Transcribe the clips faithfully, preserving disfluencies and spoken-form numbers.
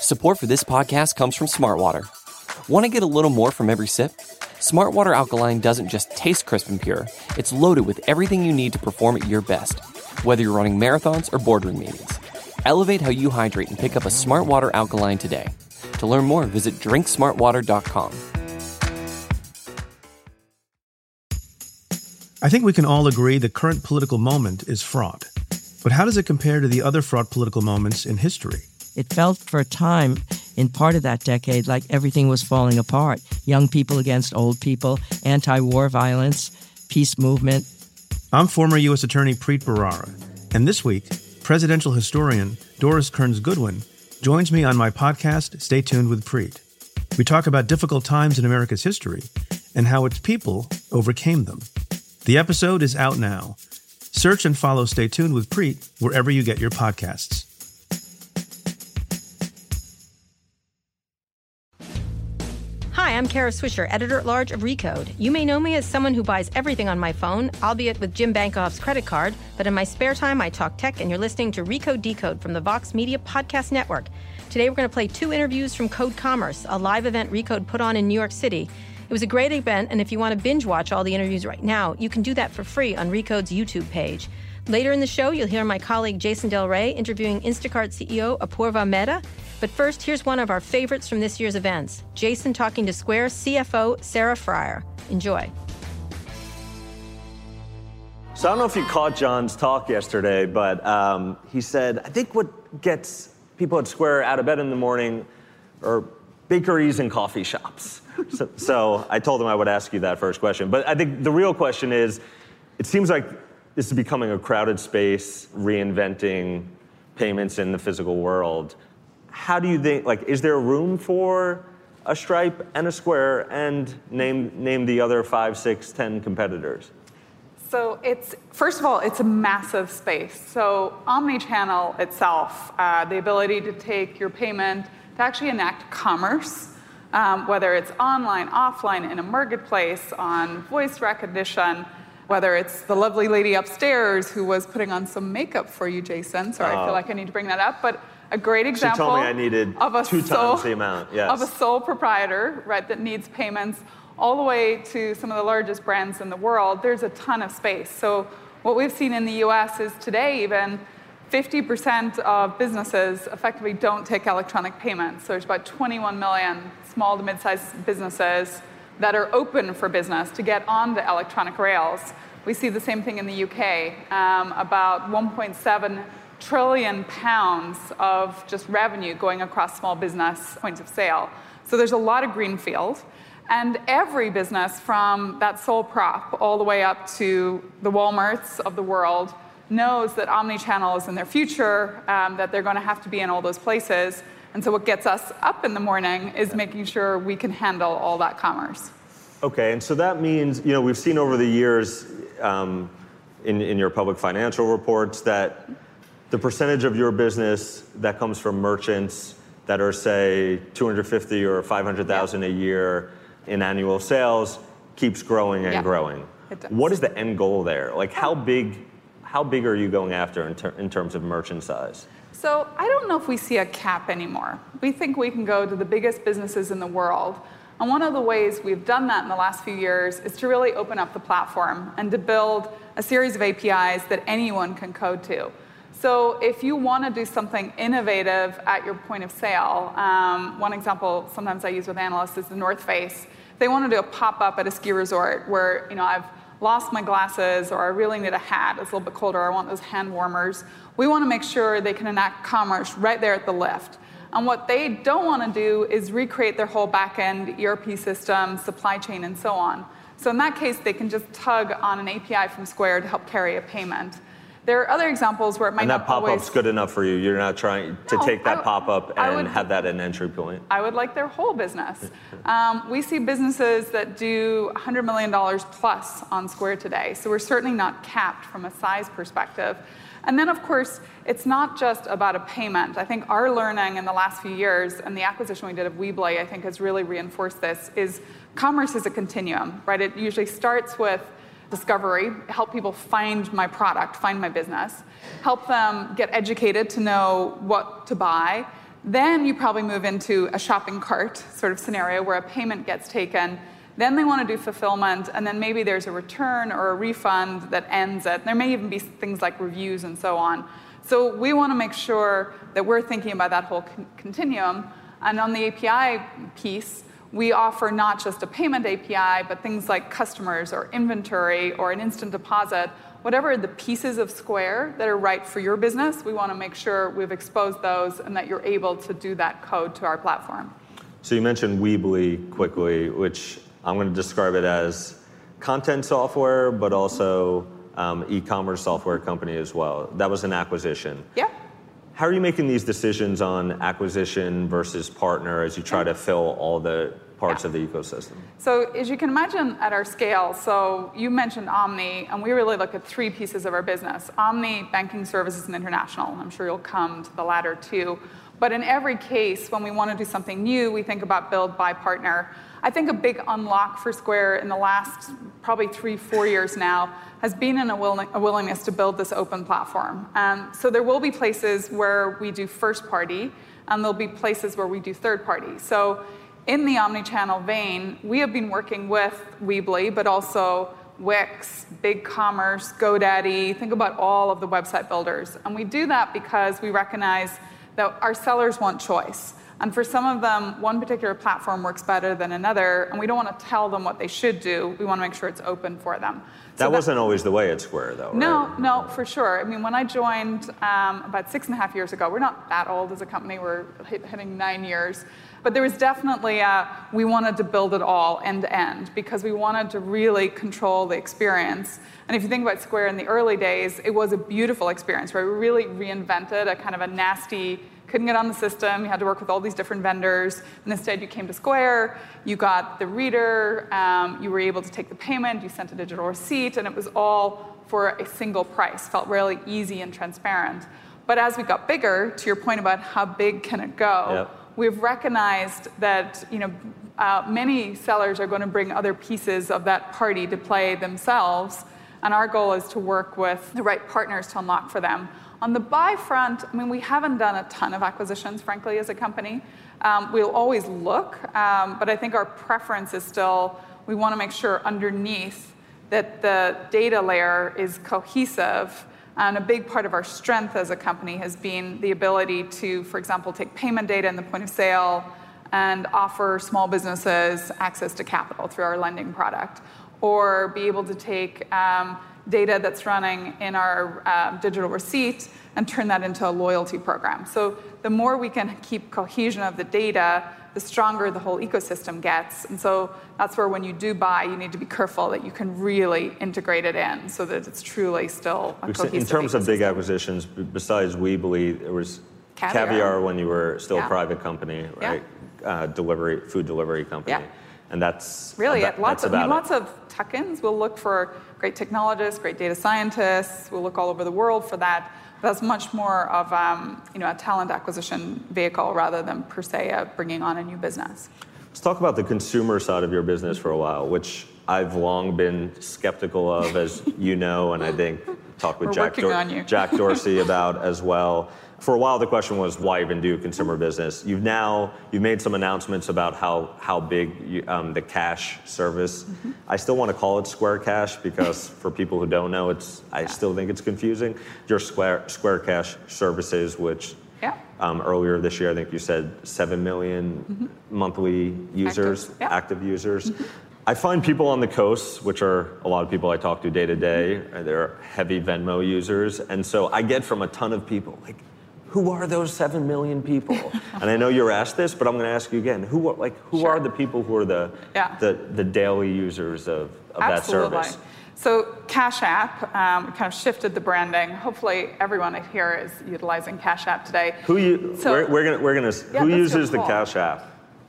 Support for this podcast comes from Smartwater. Want to get a little more from every sip? Smartwater Alkaline doesn't just taste crisp and pure, it's loaded with everything you need to perform at your best, whether you're running marathons or boardroom meetings. Elevate how you hydrate and pick up a Smartwater Alkaline today. To learn more, visit drink smartwater dot com. I think we can all agree the current political moment is fraught. But how does it compare to the other fraught political moments in history? It felt for a time, in part of that decade, like everything was falling apart. Young people against old people, anti-war violence, peace movement. I'm former U S Attorney Preet Bharara, and this week, presidential historian Doris Kearns Goodwin joins me on my podcast, Stay Tuned with Preet. We talk about difficult times in America's history and how its people overcame them. The episode is out now. Search and follow Stay Tuned with Preet wherever you get your podcasts. Hi, I'm Kara Swisher, editor-at-large of Recode. You may know me as someone who buys everything on my phone, albeit with Jim Bankoff's credit card, but in my spare time, I talk tech, and you're listening to Recode Decode from the Vox Media Podcast Network. Today, we're going to play two interviews from Code Commerce, a live event Recode put on in New York City. It was a great event, and if you want to binge-watch all the interviews right now, you can do that for free on Recode's YouTube page. Later in the show, you'll hear my colleague Jason Del Rey interviewing Instacart C E O Apoorva Mehta. But first, here's one of our favorites from this year's events. Jason talking to Square C F O Sarah Friar. Enjoy. So I don't know if you caught John's talk yesterday, but um, he said, I think what gets people at Square out of bed in the morning are bakeries and coffee shops. So, so I told him I would ask you that first question. But I think the real question is, it seems like this is becoming a crowded space, reinventing payments in the physical world. How do you think, like, is there room for a Stripe and a Square, and name name the other five, six, ten competitors? So it's, first of all, it's a massive space. So omnichannel itself, uh, the ability to take your payment to actually enact commerce, um, whether it's online, offline, in a marketplace, on voice recognition, whether it's the lovely lady upstairs who was putting on some makeup for you, Jason. Sorry, oh. I feel like I need to bring that up. But a great example she told me I needed of a two sole, times the amount, yes. of a sole proprietor, right, that needs payments, all the way to some of the largest brands in the world. There's a ton of space. So what we've seen in the U S is today even fifty percent of businesses effectively don't take electronic payments. So there's about twenty-one million small to mid-sized businesses that are open for business to get onto electronic rails. We see the same thing in the U K, um, about one point seven trillion pounds of just revenue going across small business points of sale. So there's a lot of greenfield. And every business, from that sole prop all the way up to the Walmarts of the world, knows that omnichannel is in their future, um, that they're going to have to be in all those places. And so what gets us up in the morning is making sure we can handle all that commerce. Okay, and so that means, you know, we've seen over the years um, in, in your public financial reports that the percentage of your business that comes from merchants that are, say, two hundred fifty or five hundred thousand yeah. a year in annual sales keeps growing and yeah. growing. It does. What is the end goal there? Like, how big, how big are you going after in, ter- in terms of merchant size? So I don't know if we see a cap anymore. We think we can go to the biggest businesses in the world. And one of the ways we've done that in the last few years is to really open up the platform and to build a series of A P Is that anyone can code to. So if you want to do something innovative at your point of sale, um, one example sometimes I use with analysts is the North Face. They want to do a pop-up at a ski resort where, you know, I've lost my glasses, or I really need a hat, it's a little bit colder, I want those hand warmers. We want to make sure they can enact commerce right there at the lift. And what they don't want to do is recreate their whole back-end E R P system, supply chain, and so on. So in that case, they can just tug on an A P I from Square to help carry a payment. There are other examples where it might and that not pop-up's always... good enough for you. You're not trying to No, take that I, pop-up and would, have that an entry point. I would like their whole business. Um, we see businesses that do one hundred million dollars plus on Square today. So we're certainly not capped from a size perspective. And then, of course, it's not just about a payment. I think our learning in the last few years, and the acquisition we did of Weebly, I think has really reinforced this, is commerce is a continuum, right? It usually starts with discovery, help people find my product, find my business, help them get educated to know what to buy, Then you probably move into a shopping cart sort of scenario where a payment gets taken. Then they want to do fulfillment, and then maybe there's a return or a refund that ends it. There may even be things like reviews and so on. So we want to make sure that we're thinking about that whole con- continuum. And on the A P I piece, we offer not just a payment A P I, but things like customers or inventory or an instant deposit. Whatever the pieces of Square that are right for your business, we want to make sure we've exposed those and that you're able to do that code to our platform. So you mentioned Weebly quickly, which I'm going to describe it as content software, but also um, e-commerce software company as well. That was an acquisition. Yeah. How are you making these decisions on acquisition versus partner as you try to fill all the parts yeah. of the ecosystem? So as you can imagine at our scale, so you mentioned Omni, and we really look at three pieces of our business. Omni, banking services, and international. I'm sure you'll come to the latter two. But in every case, when we want to do something new, we think about build, buy, partner. I think a big unlock for Square in the last probably three, four years now has been in a, willing, a willingness to build this open platform. Um, so there will be places where we do first party, and there'll be places where we do third party. So in the omni-channel vein, we have been working with Weebly, but also Wix, BigCommerce, GoDaddy. Think about all of the website builders. And we do that because we recognize that our sellers want choice. And for some of them, one particular platform works better than another, and we don't want to tell them what they should do. We want to make sure it's open for them. That, so that wasn't always the way at Square, though, No, right? no, for sure. I mean, when I joined um, about six and a half years ago, we're not that old as a company. We're hit, hitting nine years. But there was definitely a, we wanted to build it all end to end because we wanted to really control the experience. And if you think about Square in the early days, it was a beautiful experience, where we really reinvented a kind of a nasty, couldn't get on the system, you had to work with all these different vendors, and instead you came to Square, you got the reader, um, you were able to take the payment, you sent a digital receipt, and it was all for a single price. Felt really easy and transparent. But as we got bigger, to your point about how big can it go, yep. we've recognized that you know uh, many sellers are going to bring other pieces of that party to play themselves, and our goal is to work with the right partners to unlock for them. On the buy front, I mean, we haven't done a ton of acquisitions, frankly, as a company. Um, we'll always look, um, but I think our preference is still, we want to make sure underneath that the data layer is cohesive. And a big part of our strength as a company has been the ability to, for example, take payment data in the point of sale and offer small businesses access to capital through our lending product, or be able to take um, data that's running in our uh, digital receipt and turn that into a loyalty program. So the more we can keep cohesion of the data, the stronger the whole ecosystem gets. And so that's where when you do buy, you need to be careful that you can really integrate it in so that it's truly still a cohesive In terms ecosystem. of big acquisitions, besides Weebly, there was Caviar, Caviar when you were still yeah. a private company, right? Yeah. Uh, delivery, food delivery company. Yeah. And that's really about, it. Lots that's of I mean, about lots of tuck-ins. We'll look for great technologists, great data scientists. We'll look all over the world for that. But that's much more of um, you know a talent acquisition vehicle rather than per se a bringing on a new business. Let's talk about the consumer side of your business for a while, which I've long been skeptical of, as you know, and I think talked with We're Jack, working on you. Jack Dorsey about as well. For a while, the question was, why even do consumer business? You've now, you've made some announcements about how, how big you, um, the cash service. Mm-hmm. I still want to call it Square Cash because for people who don't know, it's I yeah. still think it's confusing. Your Square, Square Cash services, which yeah. um, earlier this year, I think you said seven million mm-hmm. monthly users, active, yeah. active users. Mm-hmm. I find people on the coast, which are a lot of people I talk to day to day, they're heavy Venmo users. And so I get from a ton of people, like, who are those seven million people? And I know you're asked this, but I'm going to ask you again. Who are, like, who sure. are the people who are the yeah. the, the daily users of, of that service? So Cash App, um, we kind of shifted the branding. Hopefully everyone here is utilizing Cash App today. Who you? So, we're, we're gonna we're gonna. Yeah, who uses cool. the Cash App?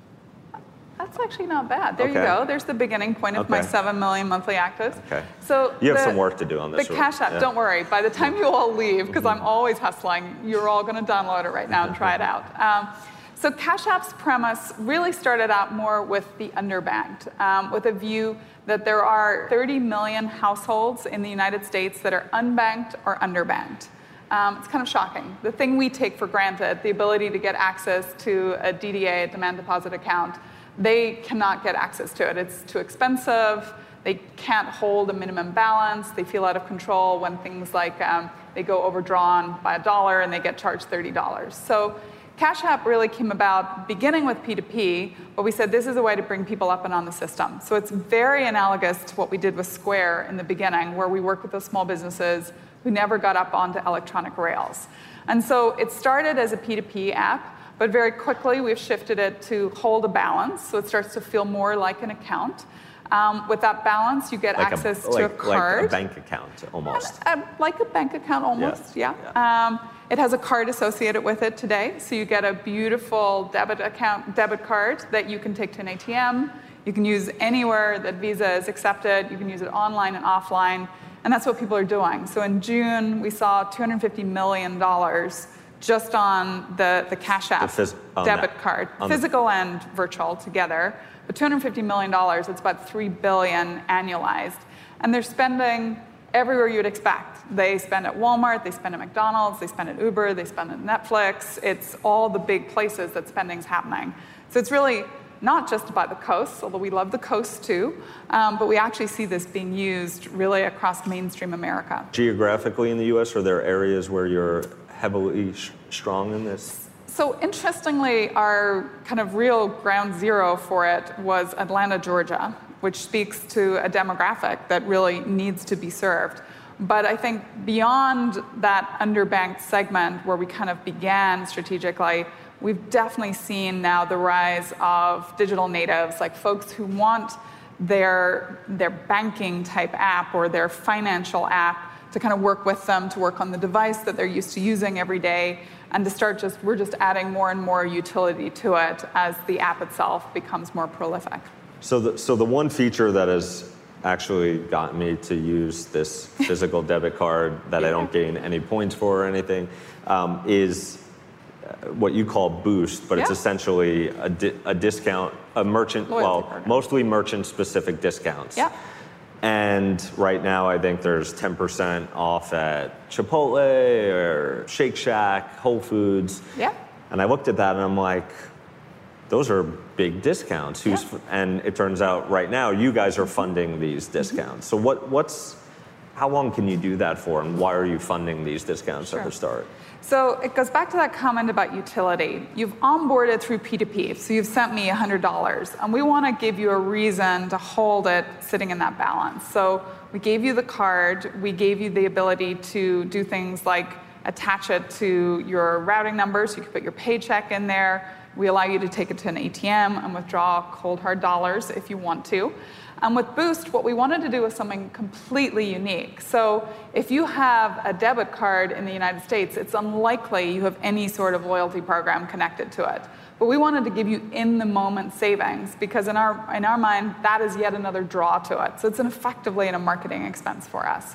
That's actually not bad. There okay. you go. There's the beginning point of okay. my seven million monthly actives. Okay. So you have the, some work to do on this. The Cash App, yeah. don't worry. By the time you all leave, because I'm always hustling, you're all going to download it right now and try it out. Um, so Cash App's premise really started out more with the underbanked, um, with a view that there are thirty million households in the United States that are unbanked or underbanked. Um, it's kind of shocking. The thing we take for granted, the ability to get access to a D D A, a demand deposit account, they cannot get access to it. It's too expensive. They can't hold a minimum balance. They feel out of control when things like um, they go overdrawn by a dollar and they get charged thirty dollars. So Cash App really came about beginning with P two P, but we said this is a way to bring people up and on the system. So it's very analogous to what we did with Square in the beginning, where we worked with those small businesses who never got up onto electronic rails. And so it started as a P two P app, but very quickly we've shifted it to hold a balance, so it starts to feel more like an account. Um, with that balance, you get like access a, to like, a card. Like a bank account, almost. And, uh, like a bank account, almost, yeah. yeah. yeah. Um, it has a card associated with it today, so you get a beautiful debit account, debit card that you can take to an A T M. You can use anywhere that Visa is accepted. You can use it online and offline, and that's what people are doing. So in June, we saw two hundred fifty million dollars just on the, the Cash App the phys- debit that, card, physical the- and virtual together. But two hundred fifty million dollars, it's about three billion dollars annualized. And they're spending everywhere you'd expect. They spend at Walmart, they spend at McDonald's, they spend at Uber, they spend at Netflix. It's all the big places that spending's happening. So it's really not just about the coasts, although we love the coasts too, um, but we actually see this being used really across mainstream America. Geographically in the U S, are there areas where you're heavily sh- strong in this? So interestingly, our kind of real ground zero for it was Atlanta, Georgia, which speaks to a demographic that really needs to be served. But I think beyond that underbanked segment where we kind of began strategically, we've definitely seen now the rise of digital natives, like folks who want their, their banking type app or their financial app to kind of work with them, to work on the device that they're used to using every day, and to start just, we're just adding more and more utility to it as the app itself becomes more prolific. So the, so the one feature that has actually gotten me to use this physical debit card that yeah. I don't gain any points for or anything um, is what you call Boost, but yeah. it's essentially a, di- a discount, a merchant, Loyalty well, program. Mostly merchant-specific discounts. Yeah. And right now, I think there's ten percent off at Chipotle or Shake Shack, Whole Foods. Yeah. And I looked at that and I'm like, those are big discounts. Who's yeah. And it turns out right now, you guys are funding these discounts. Mm-hmm. So what, what's, how long can you do that for, and why are you funding these discounts sure. at the start? So it goes back to that comment about utility. You've onboarded through P two P, so you've sent me one hundred dollars, and we want to give you a reason to hold it sitting in that balance. So we gave you the card, we gave you the ability to do things like attach it to your routing number, so you can put your paycheck in there. We allow you to take it to an A T M and withdraw cold hard dollars if you want to. And with Boost, what we wanted to do was something completely unique. So if you have a debit card in the United States, it's unlikely you have any sort of loyalty program connected to it. But we wanted to give you in-the-moment savings, because in our, in our mind, that is yet another draw to it. So it's an effectively a marketing expense for us.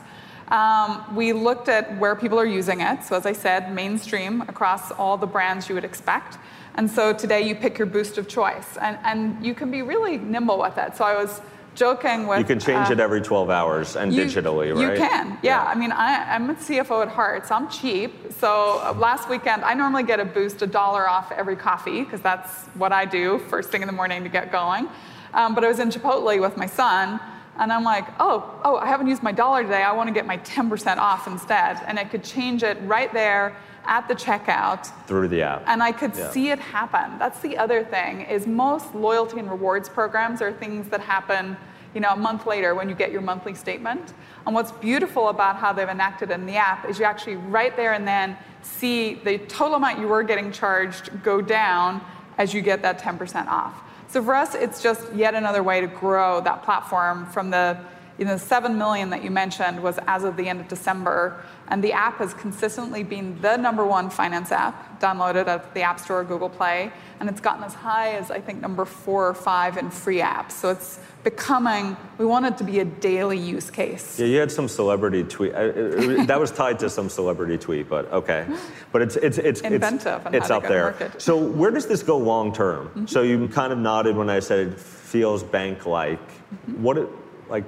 Um, we looked at where people are using it. So as I said, mainstream across all the brands you would expect. And so today you pick your Boost of choice. And, and you can be really nimble with it. So I was joking with... You can change uh, it every twelve hours and you, digitally, right? You can, yeah. yeah. I mean, I, I'm a C F O at heart, so I'm cheap. So uh, last weekend, I normally get a Boost, a dollar off every coffee, because that's what I do first thing in the morning to get going. Um, but I was in Chipotle with my son, and I'm like, oh, oh, I haven't used my dollar today. I want to get my ten percent off instead. And I could change it right there at the checkout. Through the app. And I could yeah. see it happen. That's the other thing, is most loyalty and rewards programs are things that happen, you know, a month later when you get your monthly statement. And what's beautiful about how they've enacted it in the app is you actually right there and then see the total amount you were getting charged go down as you get that ten percent off. So for us, it's just yet another way to grow that platform from the, you know, seven million that you mentioned was as of the end of December. And the app has consistently been the number one finance app downloaded at the App Store or Google Play. And it's gotten as high as, I think, number four or five in free apps. So it's becoming, we want it to be a daily use case. Yeah, you had some celebrity tweet. Uh, that was tied to some celebrity tweet, but okay. But it's it's it's inventive it's, and it's how up to go to there. market. So where does this go long term? Mm-hmm. So you kind of nodded when I said it feels bank-like. Mm-hmm. What it, like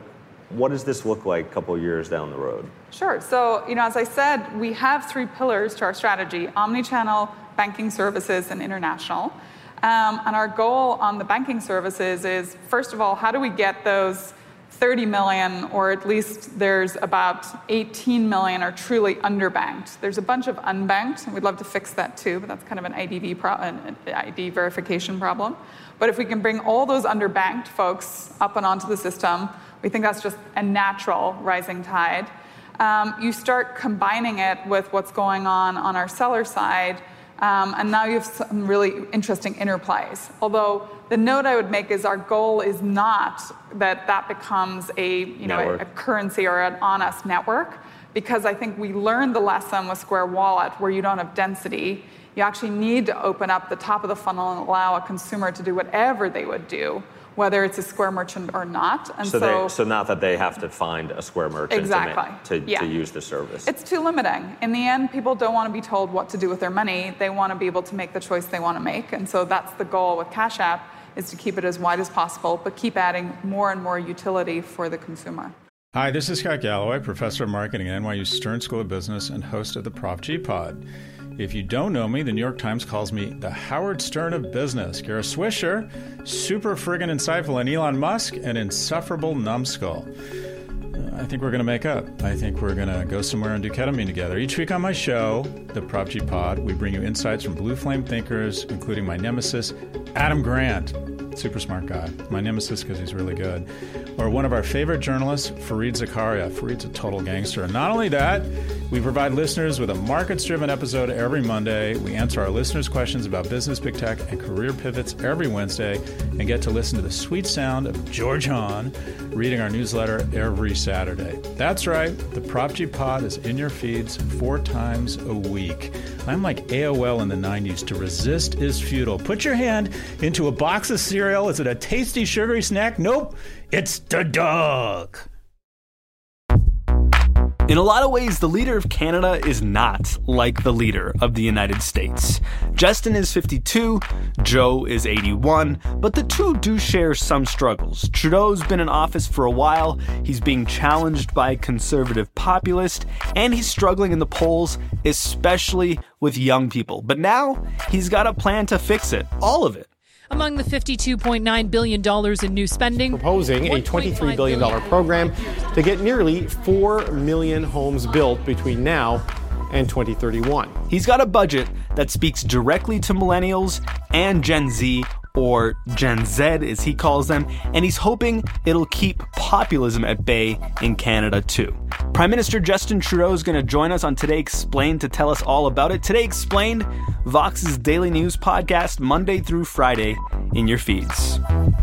what does this look like a couple of years down the road? Sure. So, you know, as I said, we have three pillars to our strategy: omnichannel, banking services, and international. Um, and our goal on the banking services is, first of all, how do we get those thirty million, or at least there's about eighteen million are truly underbanked. There's a bunch of unbanked, and we'd love to fix that too, but that's kind of an I D V pro- an I D verification problem. But if we can bring all those underbanked folks up and onto the system, we think that's just a natural rising tide. Um, you start combining it with what's going on on our seller side, um, and now you have some really interesting interplays. Although the note I would make is our goal is not that that becomes a you know a, a currency or an on-us network, because I think we learned the lesson with Square Wallet where you don't have density. You actually need to open up the top of the funnel and allow a consumer to do whatever they would do, whether it's a Square merchant or not. And so, so, they, so not that they have to find a Square merchant exactly. to, to, yeah. to use the service. It's too limiting. In the end, people don't want to be told what to do with their money. They want to be able to make the choice they want to make. And so that's the goal with Cash App, is to keep it as wide as possible, but keep adding more and more utility for the consumer. Hi, this is Scott Galloway, professor of marketing at N Y U Stern School of Business and host of the Prop G Pod. If you don't know me, the New York Times calls me the Howard Stern of business. Kara Swisher, super friggin' insightful, and Elon Musk, an insufferable numbskull. Uh, I think we're going to make up. I think we're going to go somewhere and do ketamine together. Each week on my show, the Prop G Pod, we bring you insights from blue flame thinkers, including my nemesis, Adam Grant. Super smart guy. My nemesis because he's really good. Or one of our favorite journalists, Fareed Zakaria. Fareed's a total gangster. And not only that, we provide listeners with a markets-driven episode every Monday. We answer our listeners' questions about business, big tech, and career pivots every Wednesday, and get to listen to the sweet sound of George Hahn reading our newsletter every Saturday. That's right. The Prop G Pod is in your feeds four times a week. I'm like A O L in the nineties. To resist is futile. Put your hand into a box of cereal. Is it a tasty, sugary snack? Nope. It's the dog. In a lot of ways, the leader of Canada is not like the leader of the United States. Justin is fifty-two, Joe is eighty-one, but the two do share some struggles. Trudeau's been in office for a while, he's being challenged by a conservative populist, and he's struggling in the polls, especially with young people. But now, he's got a plan to fix it, all of it. Among the fifty-two point nine billion dollars in new spending, proposing a twenty-three billion dollars program to get nearly four million homes built between now and twenty thirty-one. He's got a budget that speaks directly to millennials and Gen Z, or Gen Z as he calls them, and he's hoping it'll keep populism at bay in Canada too. Prime Minister Justin Trudeau is going to join us on Today Explained to tell us all about it. Today Explained, Vox's daily news podcast, Monday through Friday in your feeds.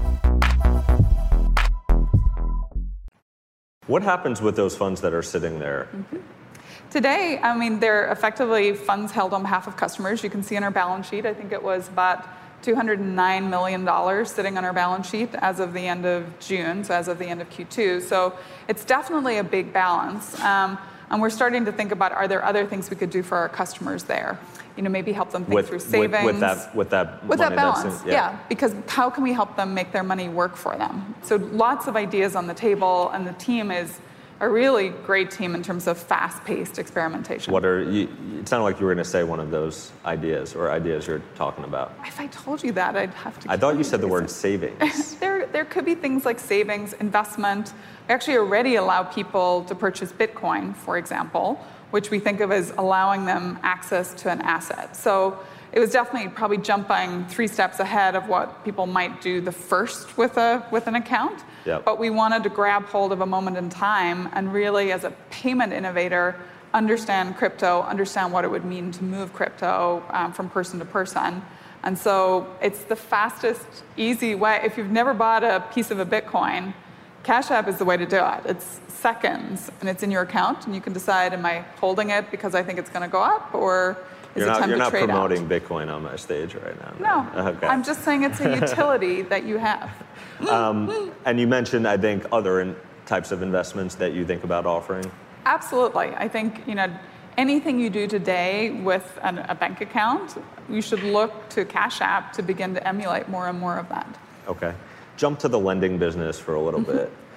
What happens with those funds that are sitting there? Mm-hmm. Today, I mean, they're effectively funds held on behalf of customers. You can see on our balance sheet, I think it was about two hundred nine million dollars sitting on our balance sheet as of the end of June, so as of the end of Q two. So it's definitely a big balance. Um, and we're starting to think about, are there other things we could do for our customers there? You know, maybe help them think with, through savings. With, with that, with that, with money that balance, that's in, yeah. yeah. Because how can we help them make their money work for them? So lots of ideas on the table, and the team is a really great team in terms of fast-paced experimentation. What are you, it sounded like you were going to say one of those ideas or ideas you're talking about. If I told you that, I'd have to. I thought you said the word savings. there, there could be things like savings, investment. We actually already allow people to purchase Bitcoin, for example, which we think of as allowing them access to an asset. So it was definitely probably jumping three steps ahead of what people might do the first with a with an account. Yep. But we wanted to grab hold of a moment in time and really, as a payment innovator, understand crypto, understand what it would mean to move crypto um, from person to person. And so it's the fastest, easy way. If you've never bought a piece of a Bitcoin, Cash App is the way to do it. It's seconds, and it's in your account, and you can decide, am I holding it because I think it's going to go up, or is you're it not, time you're to not trade out? You're not promoting Bitcoin on my stage right now. No, okay. I'm just saying it's a utility that you have. Um, and you mentioned, I think, other in, types of investments that you think about offering? Absolutely. I think, you know, anything you do today with an, a bank account, you should look to Cash App to begin to emulate more and more of that. Okay. Jump to the lending business for a little mm-hmm. bit. Yeah.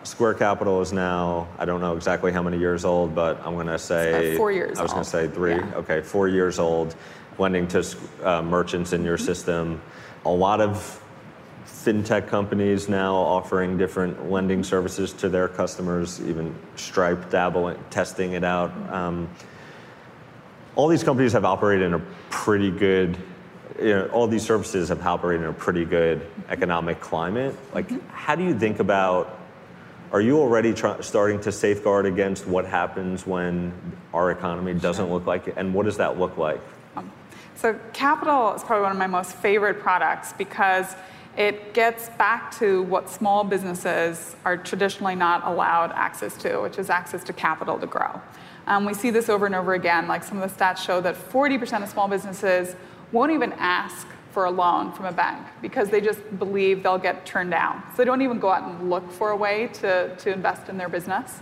Square Capital is now, I don't know exactly how many years old, but I'm going to say... four years I was going to say three. Yeah. Okay, four years old, lending to uh, merchants in your mm-hmm. system. A lot of fintech companies now offering different lending services to their customers, even Stripe dabbling, testing it out. Um, all these companies have operated in a pretty good, you know, all these services have operated in a pretty good economic climate. Like, mm-hmm. how do you think about, are you already try, starting to safeguard against what happens when our economy doesn't look like it? And what does that look like? Um, so Capital is probably one of my most favorite products because it gets back to what small businesses are traditionally not allowed access to, which is access to capital to grow. Um, we see this over and over again. Like some of the stats show that forty percent of small businesses won't even ask for a loan from a bank because they just believe they'll get turned down. So they don't even go out and look for a way to, to invest in their business.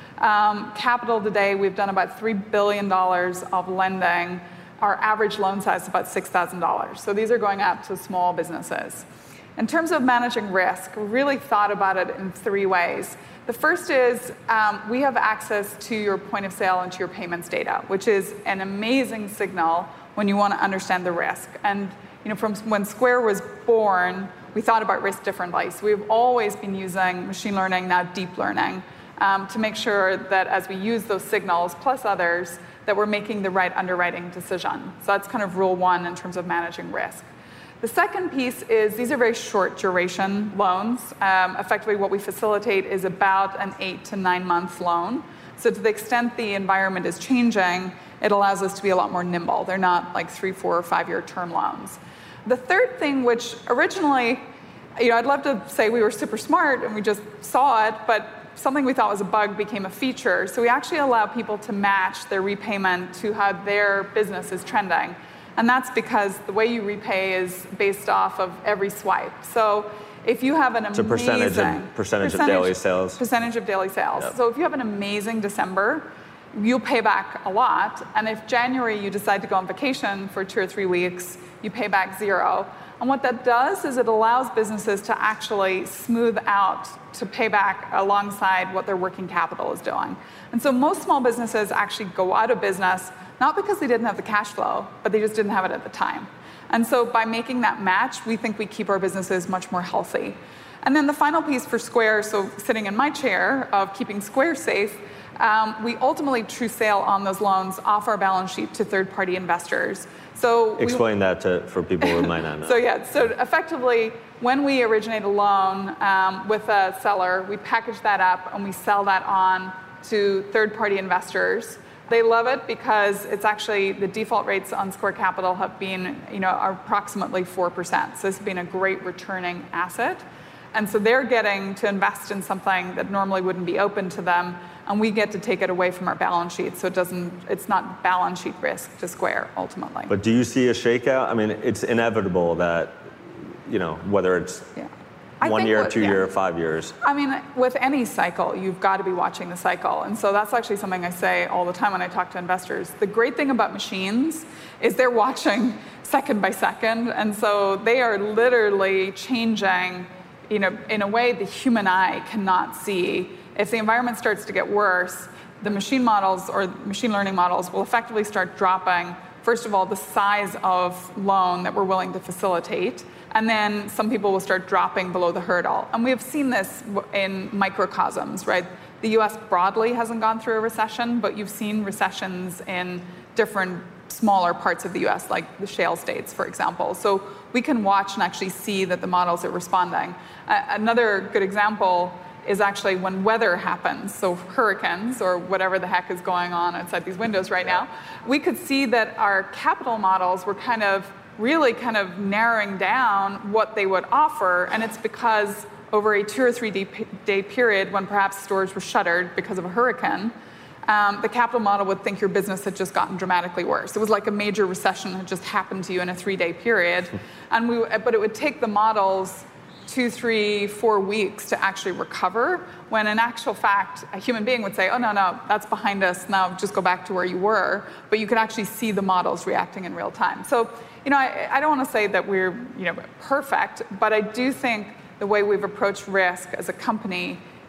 Um, Capital today, we've done about three billion dollars of lending. Our average loan size is about six thousand dollars. So these are going out to small businesses. In terms of managing risk, we really thought about it in three ways. The first is um, we have access to your point of sale and to your payments data, which is an amazing signal when you want to understand the risk. And you know, from when Square was born, we thought about risk differently. So we've always been using machine learning, now deep learning, um, to make sure that as we use those signals, plus others, that we're making the right underwriting decision. So that's kind of rule one in terms of managing risk. The second piece is these are very short duration loans. Um, effectively, what we facilitate is about an eight to nine month loan. So to the extent the environment is changing, it allows us to be a lot more nimble. They're not like three, four, or five year term loans. The third thing, which originally, you know, I'd love to say we were super smart and we just saw it, but something we thought was a bug became a feature. So we actually allow people to match their repayment to how their business is trending. And that's because the way you repay is based off of every swipe. So if you have an amazing... It's a percentage of, percentage, percentage of daily sales. Percentage of daily sales. Yep. So if you have an amazing December, you'll pay back a lot. And if January you decide to go on vacation for two or three weeks, you pay back zero. And what that does is it allows businesses to actually smooth out to pay back alongside what their working capital is doing. And so most small businesses actually go out of business not because they didn't have the cash flow, but they just didn't have it at the time. And so by making that match, we think we keep our businesses much more healthy. And then the final piece for Square, so sitting in my chair of keeping Square safe, um, we ultimately true sale on those loans off our balance sheet to third-party investors. So explain we, that to, for people who might not know. So yeah, so effectively, when we originate a loan um, with a seller, we package that up and we sell that on to third-party investors. They love it because it's actually the default rates on Square Capital have been, you know, are approximately four percent. So this has been a great returning asset. And so they're getting to invest in something that normally wouldn't be open to them, and we get to take it away from our balance sheet. So it doesn't, it's not balance sheet risk to Square ultimately. But do you see a shakeout? I mean, it's inevitable that, you know, whether it's yeah. one year, what, two yeah. year, five years. I mean, with any cycle, you've got to be watching the cycle. And so that's actually something I say all the time when I talk to investors. The great thing about machines is they're watching second by second. And so they are literally changing, you know, in a way the human eye cannot see. If the environment starts to get worse, the machine models or machine learning models will effectively start dropping, first of all, the size of loan that we're willing to facilitate. And then some people will start dropping below the hurdle. And we have seen this in microcosms, right? The U S broadly hasn't gone through a recession, but you've seen recessions in different smaller parts of the U S, like the shale states, for example. So we can watch and actually see that the models are responding. Uh, another good example is actually when weather happens, so hurricanes or whatever the heck is going on outside these windows right now, we could see that our capital models were kind of really kind of narrowing down what they would offer, and it's because over a two or three day, day period when perhaps stores were shuttered because of a hurricane, um, the capital model would think your business had just gotten dramatically worse. It was like a major recession had just happened to you in a three day period, and we, but it would take the models two, three, four weeks to actually recover, when in actual fact, a human being would say, oh, no, no, that's behind us, now just go back to where you were. But you could actually see the models reacting in real time. So, you know, I, I don't want to say that we're, you know, perfect, but I do think the way we've approached risk as a company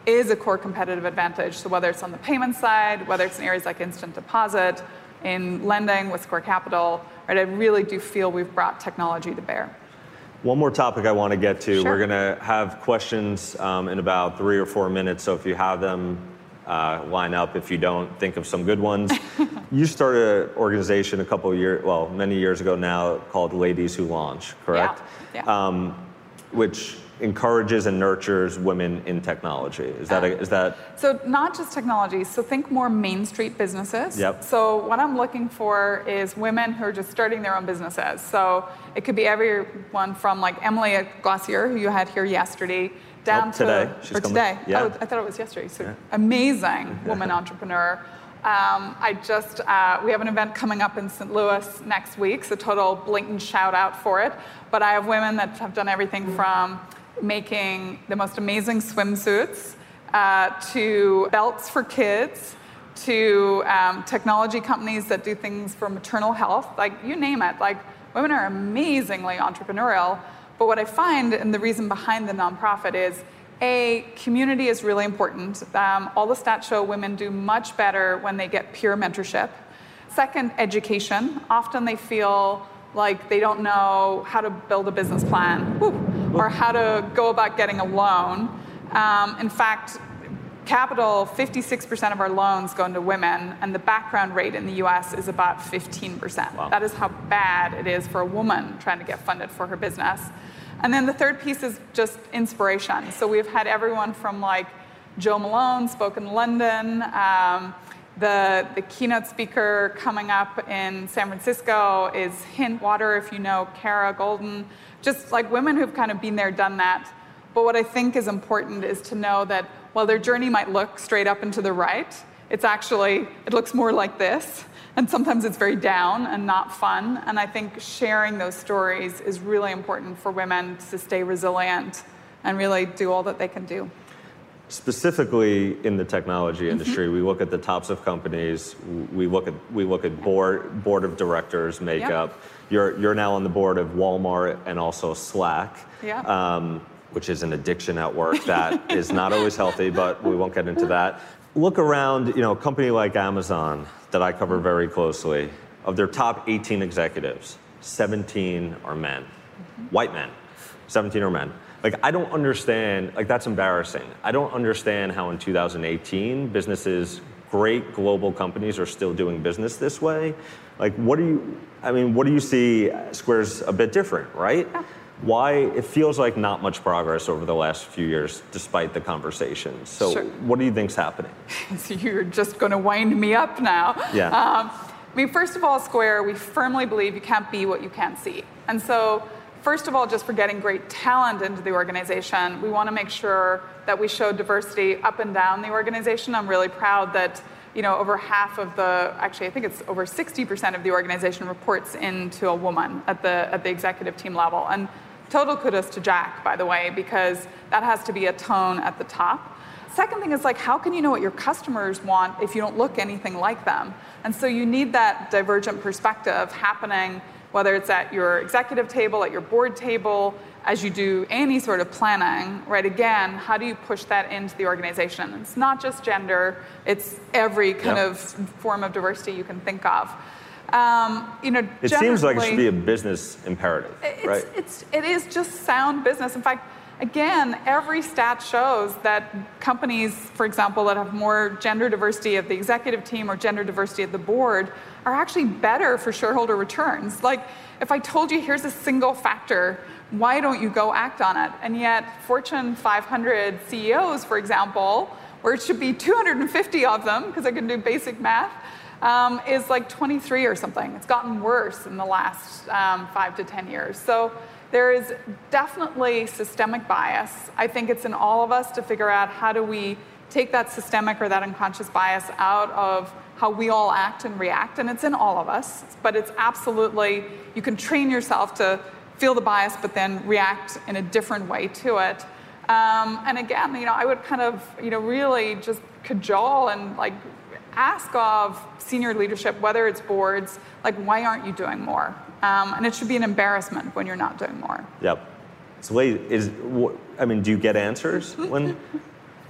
is a core competitive advantage. So whether it's on the payment side, whether it's in areas like instant deposit, in lending with Square Capital, right, I really do feel we've brought technology to bear. One more topic I want to get to. Sure. We're going to have questions um, in about three or four minutes, so if you have them, uh, line up. If you don't, think of some good ones. You started an organization a couple of years, well, many years ago now, called Ladies Who Launch, correct? Yeah. yeah. Um, which encourages and nurtures women in technology. Is that, a, is that? So not just technology, so think more Main Street businesses. Yep. So what I'm looking for is women who are just starting their own businesses. So it could be everyone from like Emily Glossier, who you had here yesterday, down oh, today. to, She's or coming. today. Yeah. Oh, I thought it was yesterday. So yeah. amazing woman entrepreneur. Um, I just, uh, we have an event coming up in Saint Louis next week, so total blatant shout out for it. But I have women that have done everything from making the most amazing swimsuits, uh, to belts for kids, to um, technology companies that do things for maternal health, like you name it. Like women are amazingly entrepreneurial. But what I find, and the reason behind the nonprofit is, A, community is really important. Um, all the stats show women do much better when they get peer mentorship. Second, education. Often they feel like they don't know how to build a business plan, woo, or how to go about getting a loan. Um, in fact, capital, fifty-six percent of our loans go into women, and the background rate in the U S is about fifteen percent. Wow. That is how bad it is for a woman trying to get funded for her business. And then the third piece is just inspiration. So we've had everyone from like Joe Malone spoke in London, um, The, the keynote speaker coming up in San Francisco is Hint Water, if you know Kara Golden, just like women who've kind of been there, done that. But what I think is important is to know that while their journey might look straight up and to the right, it's actually, it looks more like this. And sometimes it's very down and not fun. And I think sharing those stories is really important for women to stay resilient and really do all that they can do. Specifically in the technology industry, mm-hmm. we look at the tops of companies. We look at we look at board board of directors makeup. Yep. You're you're now on the board of Walmart and also Slack, yep. um, which is an addiction at work that is not always healthy. But we won't get into that. Look around, you know, a company like Amazon that I cover very closely. Of their top eighteen executives, seventeen are men, mm-hmm. white men. seventeen are men. Like, I don't understand, like, that's embarrassing. I don't understand how in two thousand eighteen, businesses, great global companies are still doing business this way. Like, what do you, I mean, what do you see? Square's a bit different, right? Yeah. Why, it feels like not much progress over the last few years, despite the conversations. So sure. What do you think's happening? So you're just going to wind me up now. Yeah. Um, I mean, first of all, Square, we firmly believe you can't be what you can't see. And so, first of all, just for getting great talent into the organization, we want to make sure that we show diversity up and down the organization. I'm really proud that, you know, over half of the, actually I think it's over sixty percent of the organization reports into a woman at the at the executive team level. And total kudos to Jack, by the way, because that has to be a tone at the top. Second thing is, like, how can you know what your customers want if you don't look anything like them? And so you need that divergent perspective happening, whether it's at your executive table, at your board table, as you do any sort of planning, right? Again, how do you push that into the organization? It's not just gender, it's every kind yep. of form of diversity you can think of. Um, you know, it seems like it should be a business imperative, it's, right? It's, it is just sound business. In fact, again, every stat shows that companies, for example, that have more gender diversity of the executive team or gender diversity at the board are actually better for shareholder returns. Like, if I told you here's a single factor, why don't you go act on it? And yet, Fortune five hundred C E Os, for example, where it should be two hundred fifty of them, because I can do basic math, um, is like twenty-three or something. It's gotten worse in the last um, five to ten years. So there is definitely systemic bias. I think it's in all of us to figure out how do we take that systemic or that unconscious bias out of how we all act and react, and it's in all of us, but it's absolutely, you can train yourself to feel the bias, but then react in a different way to it. Um, and again, you know, I would kind of, you know, really just cajole and like ask of senior leadership, whether it's boards, like, why aren't you doing more? Um, and it should be an embarrassment when you're not doing more. Yep. So wait, is, I mean, do you get answers when?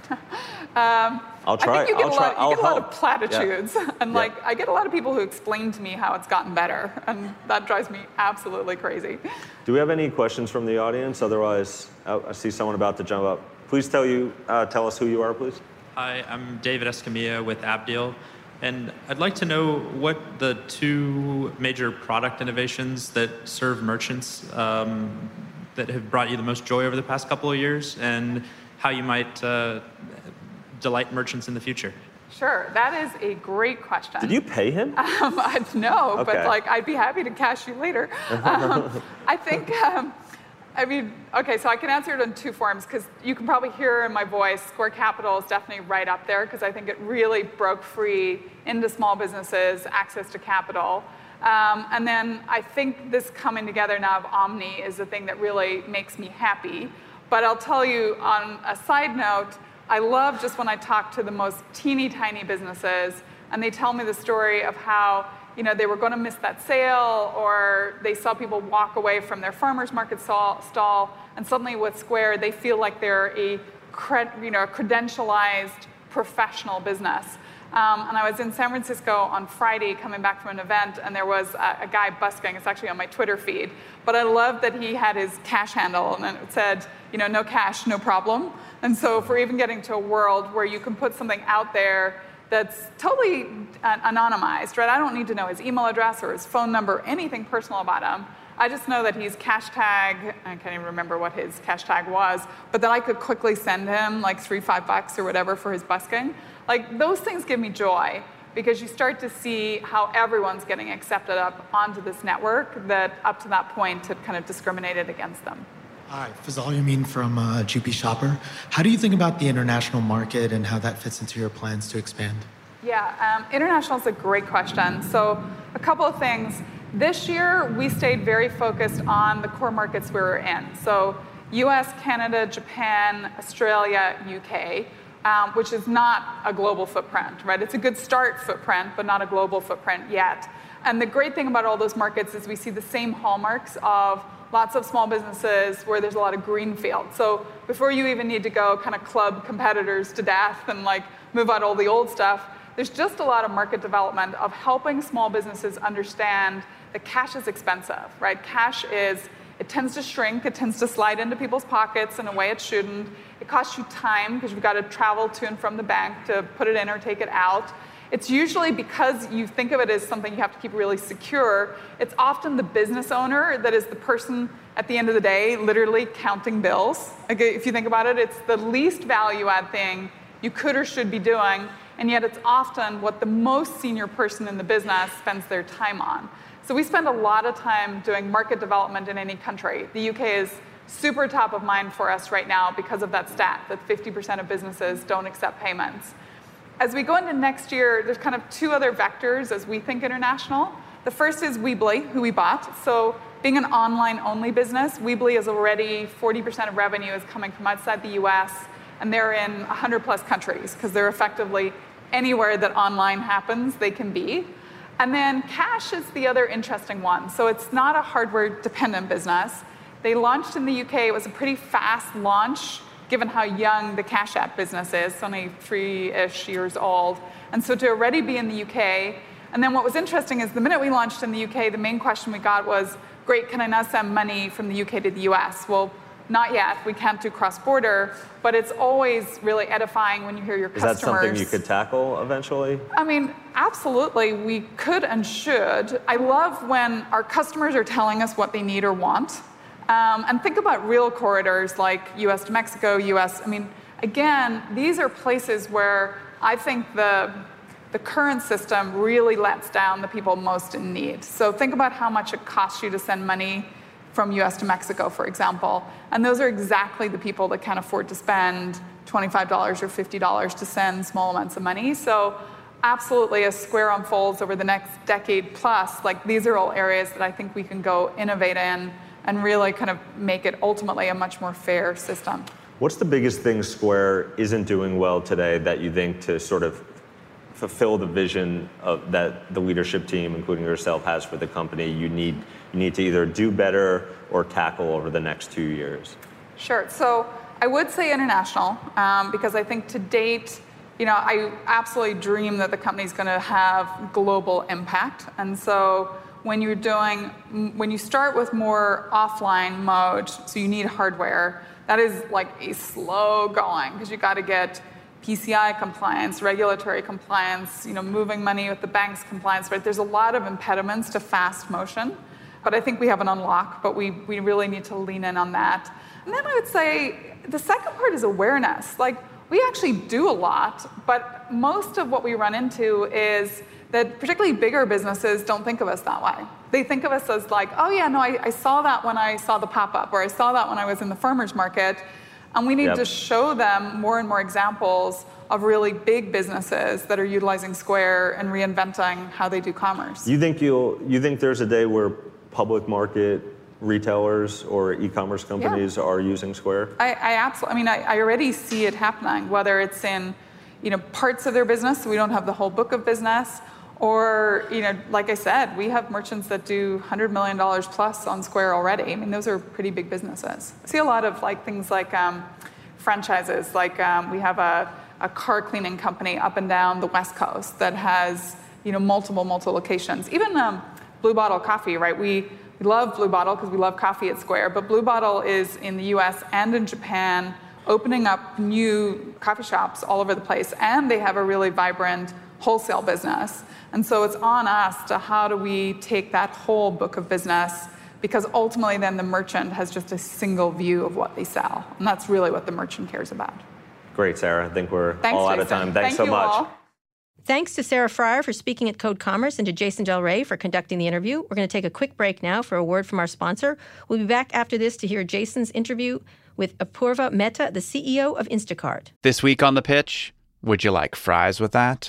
um, I'll try. I think you get I'll a try. lot, you I'll get a lot help. of platitudes, Yeah. and Yeah. like I get a lot of people who explain to me how it's gotten better, and that drives me absolutely crazy. Do we have any questions from the audience? Otherwise, oh, I see someone about to jump up. Please tell you, uh, tell us who you are, please. Hi, I'm David Escamilla with AppDeal, and I'd like to know what the two major product innovations that serve merchants um, that have brought you the most joy over the past couple of years, and how you might uh, delight merchants in the future. Sure, that is a great question. Did you pay him? Um, I no, Okay. but like I'd be happy to cash you later. Um, I think, um, I mean, okay, so I can answer it in two forms because you can probably hear in my voice, Square Capital is definitely right up there because I think it really broke free into small businesses, access to capital. Um, and then I think this coming together now of Omni is the thing that really makes me happy. But I'll tell you on a side note, I love just when I talk to the most teeny tiny businesses and they tell me the story of how, you know, they were going to miss that sale or they saw people walk away from their farmer's market stall, stall and suddenly with Square they feel like they're a, cred, you know, a credentialized professional business. Um, and I was in San Francisco on Friday coming back from an event and there was a, a guy busking, it's actually on my Twitter feed, but I love that he had his cash handle and it said, you know, no cash, no problem. And so if we're even getting to a world where you can put something out there that's totally uh, anonymized, right? I don't need to know his email address or his phone number, anything personal about him. I just know that he's cash tag, I can't even remember what his cash tag was, but that I could quickly send him like three, five bucks or whatever for his busking. Like those things give me joy because you start to see how everyone's getting accepted up onto this network that up to that point had kind of discriminated against them. Hi, Fazal Yamin from uh, G P Shopper. How do you think about the international market and how that fits into your plans to expand? Yeah, um, international is a great question. So a couple of things. This year, we stayed very focused on the core markets we were in. So U S, Canada, Japan, Australia, U K, um, which is not a global footprint, right? It's a good start footprint, but not a global footprint yet. And the great thing about all those markets is we see the same hallmarks of lots of small businesses where there's a lot of greenfield. So before you even need to go kind of club competitors to death and like move out all the old stuff, there's just a lot of market development of helping small businesses understand that cash is expensive, right? Cash is, it tends to shrink, it tends to slide into people's pockets in a way it shouldn't. It costs you time because you've got to travel to and from the bank to put it in or take it out. It's usually because you think of it as something you have to keep really secure. It's often the business owner that is the person at the end of the day literally counting bills. Like if you think about it, it's the least value add thing you could or should be doing, and yet it's often what the most senior person in the business spends their time on. So we spend a lot of time doing market development in any country. The U K is super top of mind for us right now because of that stat that fifty percent of businesses don't accept payments. As we go into next year, there's kind of two other vectors as we think international. The first is Weebly, who we bought. So being an online-only business, Weebly is already forty percent of revenue is coming from outside the U S, and they're in one hundred plus countries because they're effectively anywhere that online happens, they can be. And then Cash is the other interesting one. So it's not a hardware-dependent business. They launched in the U K. It was a pretty fast launch, given how young the Cash App business is. It's only three-ish years old. And so to already be in the U K, and then what was interesting is the minute we launched in the U K, the main question we got was, great, can I now send money from the U K to the U S? Well, not yet. We can't do cross-border, but it's always really edifying when you hear your Is customers. that something you could tackle eventually? I mean, absolutely, we could and should. I love when our customers are telling us what they need or want. Um, and think about real corridors like U S to Mexico, U S. I mean, again, these are places where I think the, the current system really lets down the people most in need. So think about how much it costs you to send money from U S to Mexico, for example. And those are exactly the people that can't afford to spend twenty-five dollars or fifty dollars to send small amounts of money. So absolutely, as Square unfolds over the next decade plus, like these are all areas that I think we can go innovate in and really kind of make it ultimately a much more fair system. What's the biggest thing Square isn't doing well today that you think to sort of fulfill the vision of, that the leadership team, including yourself, has for the company, you need, you need to either do better or tackle over the next two years? Sure. So I would say international, um, because I think to date, you know, I absolutely dream that the company's going to have global impact. And so when you're doing, when you start with more offline mode, so you need hardware, that is like a slow going, because you got to get P C I compliance, regulatory compliance, you know, moving money with the bank's compliance, right? There's a lot of impediments to fast motion, but I think we have an unlock, but we, we really need to lean in on that. And then I would say the second part is awareness. Like, we actually do a lot, but most of what we run into is that particularly bigger businesses don't think of us that way. They think of us as like, oh yeah, no, I, I saw that when I saw the pop-up, or I saw that when I was in the farmer's market. And we need Yep. to show them more and more examples of really big businesses that are utilizing Square and reinventing how they do commerce. You think you'll? You think there's a day where public market retailers or e-commerce companies Yeah. are using Square? I, I absolutely, I mean, I, I already see it happening, whether it's in, you know, parts of their business, so we don't have the whole book of business, or, you know, like I said, we have merchants that do one hundred million dollars plus on Square already. I mean, those are pretty big businesses. I see a lot of like things like um, franchises, like um, we have a, a car cleaning company up and down the West Coast that has, you know, multiple, multiple locations. Even um, Blue Bottle Coffee, right? We, we love Blue Bottle because we love coffee at Square, but Blue Bottle is in the U S and in Japan, opening up new coffee shops all over the place, and they have a really vibrant wholesale business. And so it's on us to how do we take that whole book of business, because ultimately then the merchant has just a single view of what they sell. And that's really what the merchant cares about. Great, Sarah. I think we're Thanks, all out Jason. of time. Thanks Thank so you much. all. Thanks to Sarah Fryer for speaking at Code Commerce, and to Jason Del Rey for conducting the interview. We're going to take a quick break now for a word from our sponsor. We'll be back after this to hear Jason's interview with Apurva Mehta, the C E O of Instacart. This week on The Pitch, would you like fries with that?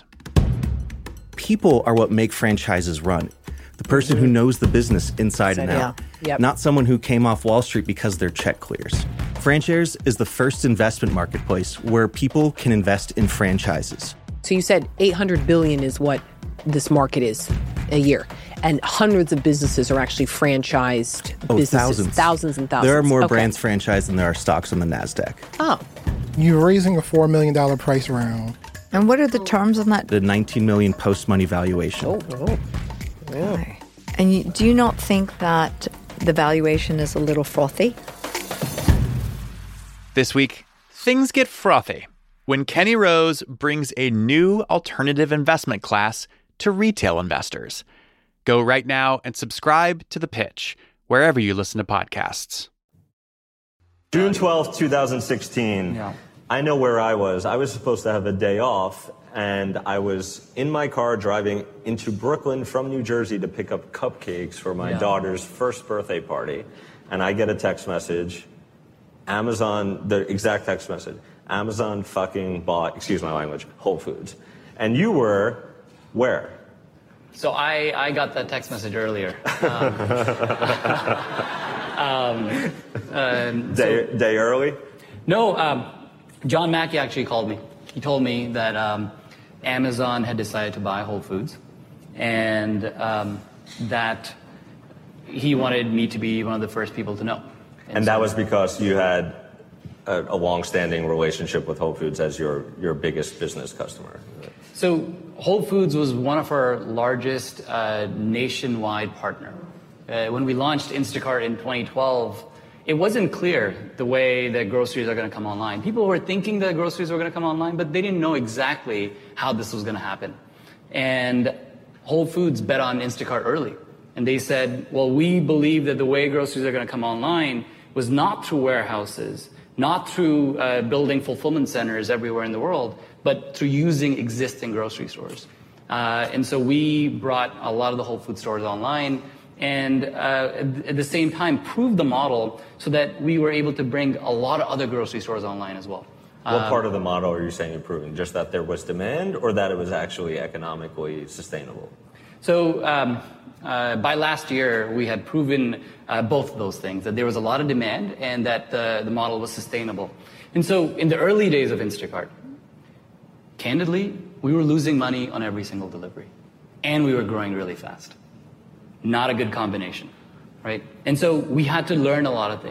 People are what make franchises run. The person who knows the business inside and out. Yeah. Yep. Not someone who came off Wall Street because their check clears. Franshares is the first investment marketplace where people can invest in franchises. So you said eight hundred billion is what this market is a year. And hundreds of businesses are actually franchised Oh, businesses. thousands. Thousands and thousands. There are more Okay. brands franchised than there are stocks on the NASDAQ. Oh. You're raising a four million dollars price round. And what are the terms on that? The nineteen million dollars post-money valuation. Oh, oh. Really? And you, do you not think that the valuation is a little frothy? This week, things get frothy when Kenny Rose brings a new alternative investment class to retail investors. Go right now and subscribe to The Pitch, wherever you listen to podcasts. June twelfth, twenty sixteen. Yeah. I know where I was. I was supposed to have a day off, and I was in my car driving into Brooklyn from New Jersey to pick up cupcakes for my Yeah. daughter's first birthday party. And I get a text message, Amazon, the exact text message, Amazon fucking bought, excuse my language, Whole Foods. And you were where? So I, I got that text message earlier. Um, um, um, Day, so, day early? no, um, John Mackey actually called me. He told me that um, Amazon had decided to buy Whole Foods, and um, that he wanted me to be one of the first people to know. And, and that was because you had a, a long-standing relationship with Whole Foods as your, your biggest business customer. So Whole Foods was one of our largest uh, nationwide partner. Uh, when we launched Instacart in twenty twelve, it wasn't clear the way that groceries are going to come online. People were thinking that groceries were going to come online, but they didn't know exactly how this was going to happen. And Whole Foods bet on Instacart early. And they said, well, we believe that the way groceries are going to come online was not through warehouses, not through uh, building fulfillment centers everywhere in the world, but through using existing grocery stores. Uh, and so we brought a lot of the Whole Foods stores online, and uh, at the same time proved the model so that we were able to bring a lot of other grocery stores online as well. What Um, part of the model are you saying you're proving? Just that there was demand, or that it was actually economically sustainable? So um, uh, by last year, we had proven uh, both of those things, that there was a lot of demand and that the, the model was sustainable. And so in the early days of Instacart, candidly, we were losing money on every single delivery, and we were growing really fast. Not a good combination, right? And so we had to learn a lot of things.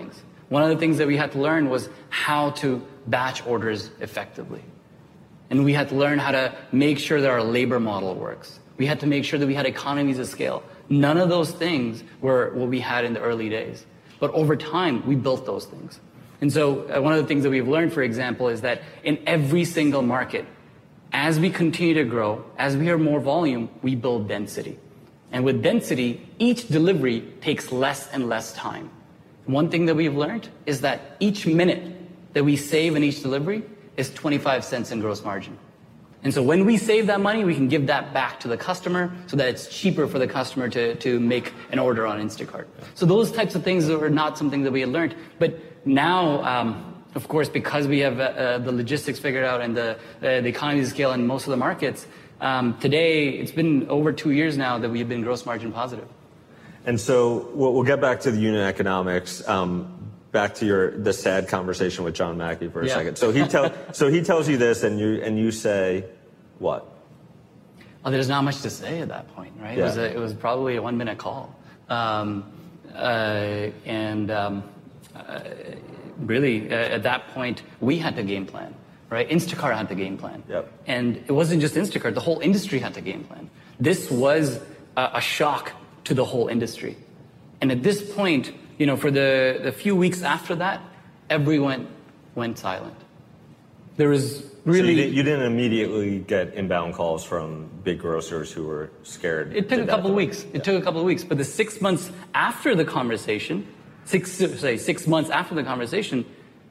One of the things that we had to learn was how to batch orders effectively. And we had to learn how to make sure that our labor model works. We had to make sure that we had economies of scale. None of those things were what we had in the early days. But over time, we built those things. And so uh, one of the things that we've learned, for example, is that in every single market, as we continue to grow, as we have more volume, we build density. And with density, each delivery takes less and less time. One thing that we've learned is that each minute that we save in each delivery is twenty-five cents in gross margin. And so when we save that money, we can give that back to the customer so that it's cheaper for the customer to, to make an order on Instacart. So those types of things are not something that we had learned. But now, um, of course, because we have uh, the logistics figured out and the, uh, the economies of scale in most of the markets, um, today it's been over two years now that we've been gross margin positive. And so we'll, we'll get back to the unit economics. Um, back to your the sad conversation with John Mackey for a Yeah. second. So he tell so he tells you this, and you and you say, what? Well, there's not much to say at that point, right? Yeah. It was a, it was probably a one minute call, um, uh, and um, uh, really uh, at that point we had the game plan, right? Instacart had the game plan, yep. And it wasn't just Instacart; the whole industry had the game plan. This was a, a shock to the whole industry, and at this point, you know, for the, the few weeks after that, everyone went silent. There was really... So you, did, you didn't immediately get inbound calls from big grocers who were scared? It took a couple of weeks. It took a couple of weeks. But the six months after the conversation, six, say, six months after the conversation,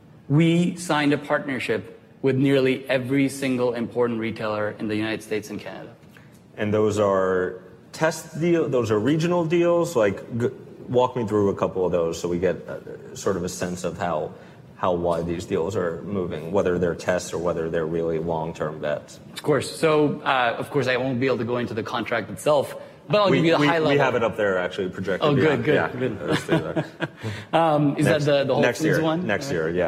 we signed a partnership with nearly every single important retailer in the United States and Canada. And those are test deals? Those are regional deals? Like... G- Walk me through a couple of those so we get a, sort of a sense of how how wide these deals are moving, whether they're tests or whether they're really long-term bets. Of course. So, uh, of course, I won't be able to go into the contract itself, but I'll we, give you the we, high level. We have it up there, actually, projected. Oh, good, yeah. good, yeah. good. um, is next, that the, the Whole next Foods year, one? Next right? year, yeah.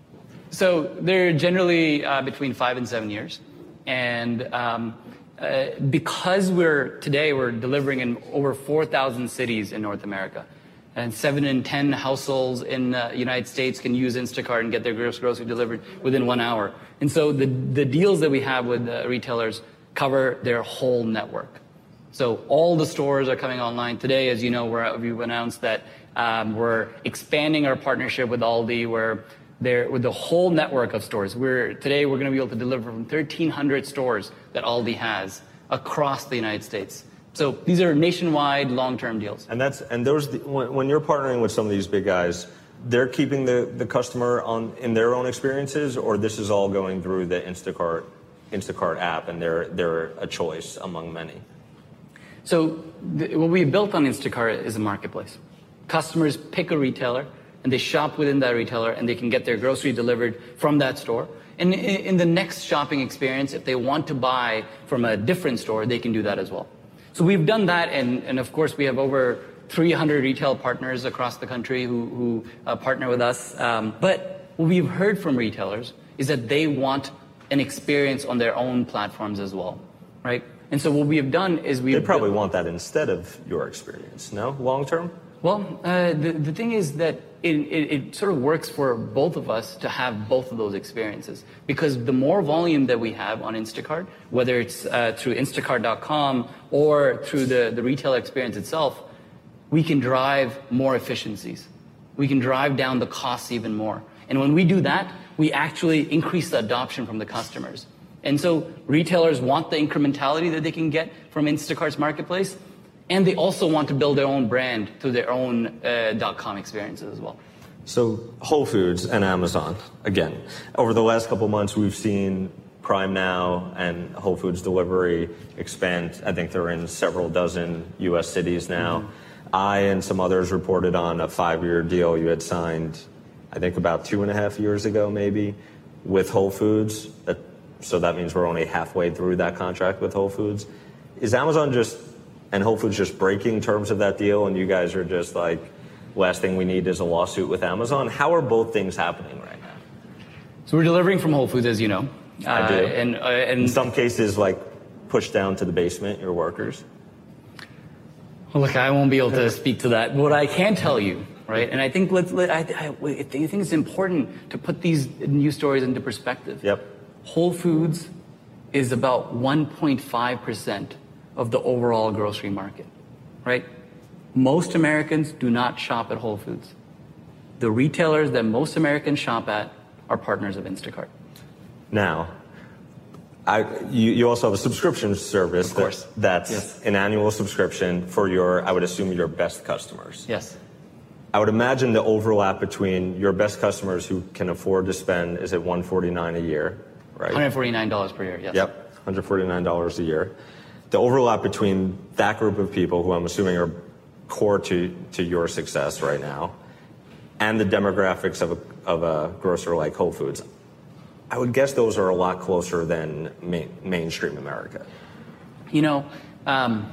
So they're generally uh, between five and seven years. And um, uh, because we're today we're delivering in over four thousand cities in North America, and seven in ten households in the United States can use Instacart and get their grocery delivered within one hour. And so the, the deals that we have with the retailers cover their whole network. So all the stores are coming online. Today, as you know, we're, we've announced that um, we're expanding our partnership with Aldi, where they're with the whole network of stores. We're, today, we're going to be able to deliver from thirteen hundred stores that Aldi has across the United States. So these are nationwide, long-term deals. And that's and those when, when you're partnering with some of these big guys, they're keeping the, the customer on in their own experiences, or this is all going through the Instacart Instacart app, and they're they're a choice among many. So the, what we built on Instacart is a marketplace. Customers pick a retailer, and they shop within that retailer, and they can get their grocery delivered from that store. And in, in the next shopping experience, if they want to buy from a different store, they can do that as well. So we've done that, and, and of course we have over three hundred retail partners across the country who, who uh, partner with us. Um, but what we've heard from retailers is that they want an experience on their own platforms as well, right? And so what we have done is we... They probably want that instead of your experience, no? Long term? Well, uh, the, the thing is that it, it, it sort of works for both of us to have both of those experiences, because the more volume that we have on Instacart, whether it's uh, through Instacart dot com or through the, the retailer experience itself, we can drive more efficiencies. We can drive down the costs even more. And when we do that, we actually increase the adoption from the customers. And so retailers want the incrementality that they can get from Instacart's marketplace, and they also want to build their own brand through their own uh, .com experiences as well. So Whole Foods and Amazon, again, over the last couple months, we've seen Prime Now and Whole Foods delivery expand. I think they're in several dozen U S cities now. Mm-hmm. I and some others reported on a five-year deal you had signed, I think about two and a half years ago, maybe, with Whole Foods. That, so that means we're only halfway through that contract with Whole Foods. Is Amazon just and Whole Foods just breaking terms of that deal, and you guys are just like, last thing we need is a lawsuit with Amazon? How are both things happening right now? So we're delivering from Whole Foods, as you know. I do. Uh, and, uh, and in some cases, like, push down to the basement, your workers? Well, look, I won't be able to speak to that. What I can tell you right? And I think let's. Let, I, I, I think it's important to put these news stories into perspective. Yep. Whole Foods is about one point five percent of the overall grocery market, right? Most Americans do not shop at Whole Foods. The retailers that most Americans shop at are partners of Instacart. Now, I, you, you also have a subscription service. Of course. That, that's yes. an annual subscription for your, I would assume, your best customers. Yes. I would imagine the overlap between your best customers who can afford to spend, is it one hundred forty-nine dollars a year, right? one hundred forty-nine dollars per year, yes. Yep, one hundred forty-nine dollars a year. The overlap between that group of people, who I'm assuming are core to, to your success right now, and the demographics of a, of a grocer like Whole Foods, I would guess those are a lot closer than main, mainstream America. You know, um,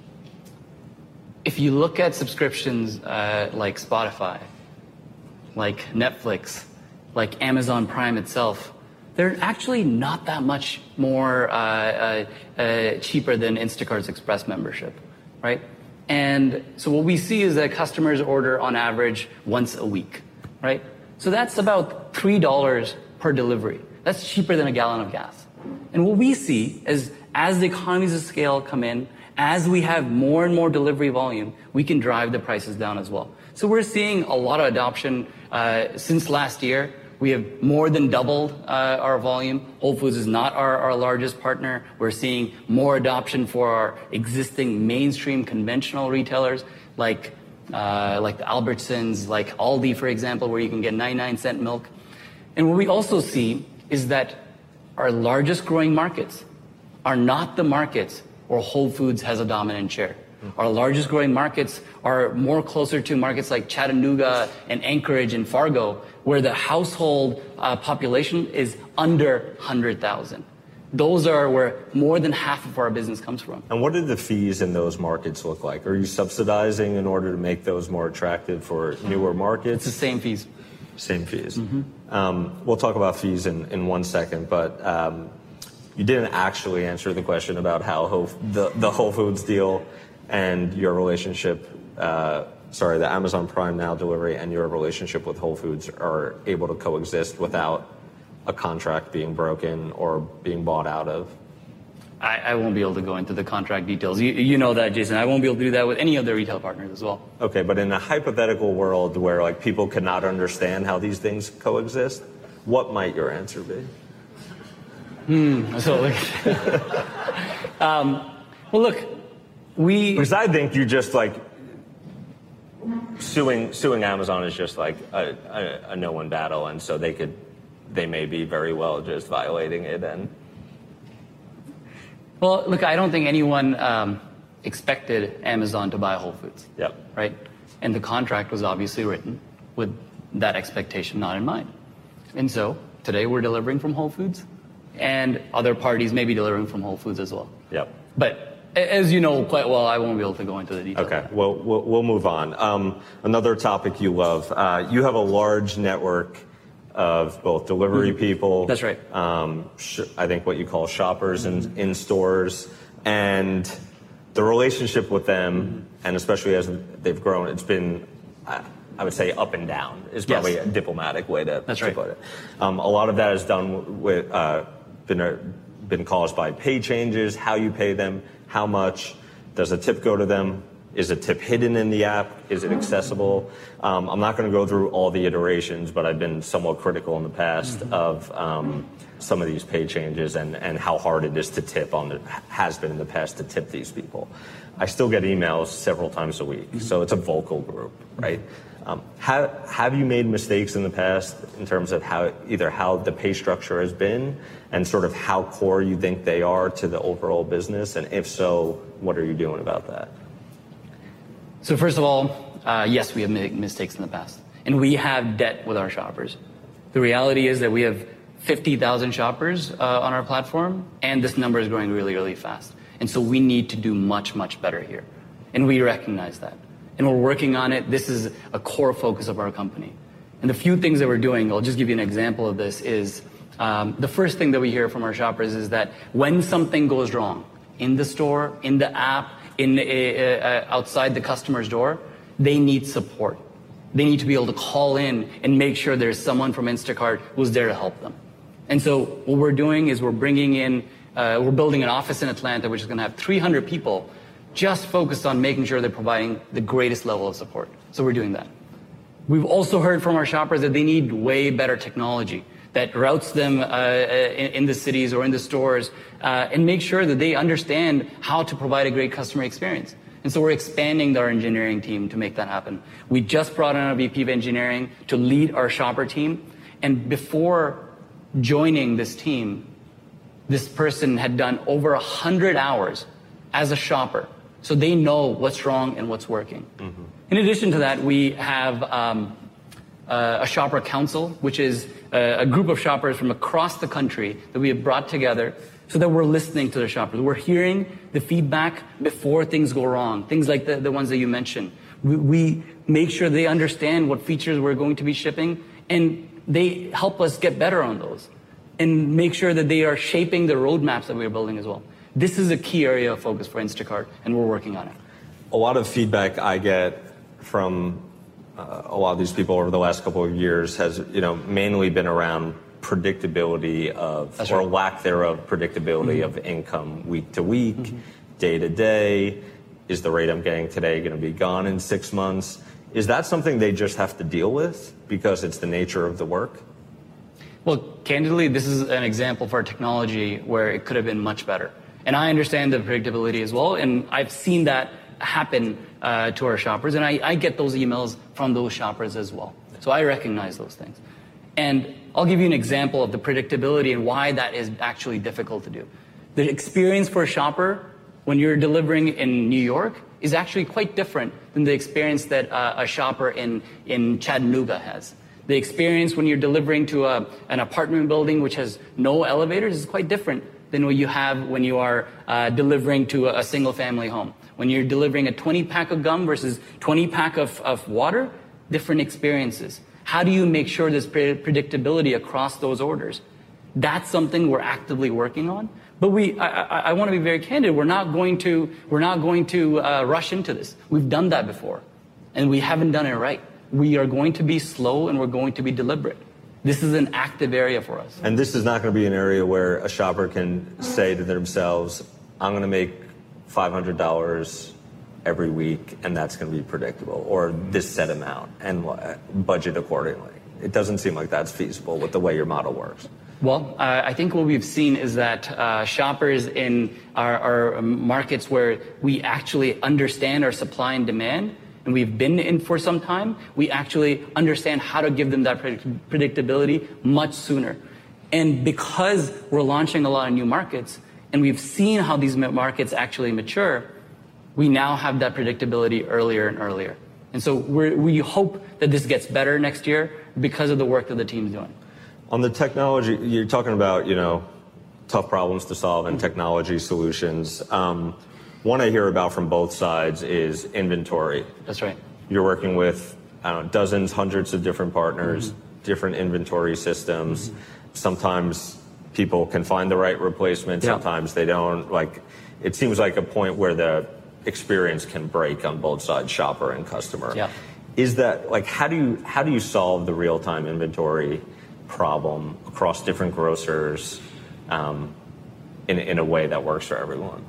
if you look at subscriptions uh, like Spotify, like Netflix, like Amazon Prime itself, they're actually not that much more uh, uh, uh, cheaper than Instacart's Express membership, right? And so what we see is that customers order on average once a week, right? So that's about three dollars per delivery. That's cheaper than a gallon of gas. And what we see is as the economies of scale come in, as we have more and more delivery volume, we can drive the prices down as well. So we're seeing a lot of adoption uh, since last year. We have more than doubled uh, our volume. Whole Foods is not our, our largest partner. We're seeing more adoption for our existing mainstream conventional retailers like uh, like the Albertsons, like Aldi, for example, where you can get ninety-nine cent milk. And what we also see is that our largest growing markets are not the markets where Whole Foods has a dominant share. Our largest growing markets are more closer to markets like Chattanooga and Anchorage and Fargo, where the household uh, population is under one hundred thousand. Those are where more than half of our business comes from. And what do the fees in those markets look like? Are you subsidizing in order to make those more attractive for newer markets? It's the same fees. Same fees. Mm-hmm. Um, we'll talk about fees in, in one second, but um, you didn't actually answer the question about how Whole, the, the Whole Foods deal and your relationship, uh, sorry, the Amazon Prime Now delivery and your relationship with Whole Foods are able to coexist without a contract being broken or being bought out of. I, I won't be able to go into the contract details. You, you know that, Jason. I won't be able to do that with any of the retail partners as well. Okay, but in a hypothetical world where like people cannot understand how these things coexist, what might your answer be? Hmm. So, like, um, well, look, we. Because I think you just like suing suing Amazon is just like a, a, a no-win battle, and so they could, they may be very well just violating it and. Well, look, I don't think anyone um, expected Amazon to buy Whole Foods. Yep. Right? And the contract was obviously written with that expectation not in mind. And so today we're delivering from Whole Foods, and other parties may be delivering from Whole Foods as well. Yep. But as you know quite well, I won't be able to go into the details. Okay. Well, we'll, we'll move on. Um, another topic you love. Uh, you have a large network of both delivery mm-hmm. people. That's right. Um, sh- I think what you call shoppers mm-hmm. in, in stores, and the relationship with them, mm-hmm. and especially as they've grown, it's been, I, I would say, up and down is probably yes. a diplomatic way to, That's to right. put it. Um, a lot of that is done with, uh, been, uh, been caused by pay changes, how you pay them, how much, does a tip go to them? Is a tip hidden in the app? Is it accessible? Um, I'm not going to go through all the iterations, but I've been somewhat critical in the past mm-hmm. of um, some of these pay changes and, and how hard it is to tip on the, has been in the past to tip these people. I still get emails several times a week, mm-hmm. so it's a vocal group, right? Um, have, have you made mistakes in the past in terms of how either how the pay structure has been and sort of how core you think they are to the overall business? And if so, what are you doing about that? So first of all, uh, yes, we have made mistakes in the past, and we have debt with our shoppers. The reality is that we have fifty thousand shoppers uh, on our platform, and this number is growing really, really fast. And so we need to do much, much better here, and we recognize that. And we're working on it. This is a core focus of our company. And the few things that we're doing, I'll just give you an example of this, is um, the first thing that we hear from our shoppers is that when something goes wrong in the store, in the app, in uh, uh, outside the customer's door, they need support. They need to be able to call in and make sure there's someone from Instacart who's there to help them. And so what we're doing is we're bringing in, uh, we're building an office in Atlanta, which is going to have three hundred people just focused on making sure they're providing the greatest level of support. So we're doing that. We've also heard from our shoppers that they need way better technology that routes them uh, in, in the cities or in the stores uh, and make sure that they understand how to provide a great customer experience. And so we're expanding our engineering team to make that happen. We just brought in a V P of engineering to lead our shopper team. And before joining this team, this person had done over one hundred hours as a shopper. So they know what's wrong and what's working. Mm-hmm. In addition to that, we have um, uh, a shopper council, which is a, a group of shoppers from across the country that we have brought together so that we're listening to the shoppers. We're hearing the feedback before things go wrong, things like the, the ones that you mentioned. We, we make sure they understand what features we're going to be shipping, and they help us get better on those and make sure that they are shaping the roadmaps that we're building as well. This is a key area of focus for Instacart, and we're working on it. A lot of feedback I get from uh, a lot of these people over the last couple of years has, you know, mainly been around predictability of, That's or right. lack thereof, predictability mm-hmm. of income week to week, mm-hmm. day to day. Is the rate I'm getting today going to be gone in six months? Is that something they just have to deal with because it's the nature of the work? Well, candidly, this is an example for technology where it could have been much better. And I understand the predictability as well, and I've seen that happen uh, to our shoppers, and I, I get those emails from those shoppers as well. So I recognize those things. And I'll give you an example of the predictability and why that is actually difficult to do. The experience for a shopper when you're delivering in New York is actually quite different than the experience that uh, a shopper in, in Chattanooga has. The experience when you're delivering to a, an apartment building which has no elevators is quite different than what you have when you are uh, delivering to a, a single-family home. When you're delivering a twenty pack of gum versus twenty pack of, of water, different experiences. How do you make sure there's pre- predictability across those orders? That's something we're actively working on. But we, I, I, I want to be very candid. We're not going to, we're not going to uh, rush into this. We've done that before, and we haven't done it right. We are going to be slow, and we're going to be deliberate. This is an active area for us. And this is not going to be an area where a shopper can say to themselves, I'm going to make five hundred dollars every week, and that's going to be predictable, or this set amount, and budget accordingly. It doesn't seem like that's feasible with the way your model works. Well, uh, I think what we've seen is that uh, shoppers in our, our markets where we actually understand our supply and demand, and we've been in for some time, we actually understand how to give them that predict- predictability much sooner. And because we're launching a lot of new markets, and we've seen how these markets actually mature, we now have that predictability earlier and earlier. And so we're, we hope that this gets better next year because of the work that the team's doing. On the technology, you're talking about, you know, tough problems to solve and technology solutions. Um, one I hear about from both sides is inventory. That's right. You're working with, I don't know, dozens, hundreds of different partners, mm-hmm. different inventory systems. Mm-hmm. Sometimes people can find the right replacement, yeah. sometimes they don't. Like, it seems like a point where the experience can break on both sides, shopper and customer. Yeah. Is that, like, how do you how do you solve the real-time inventory problem across different grocers um, in in a way that works for everyone?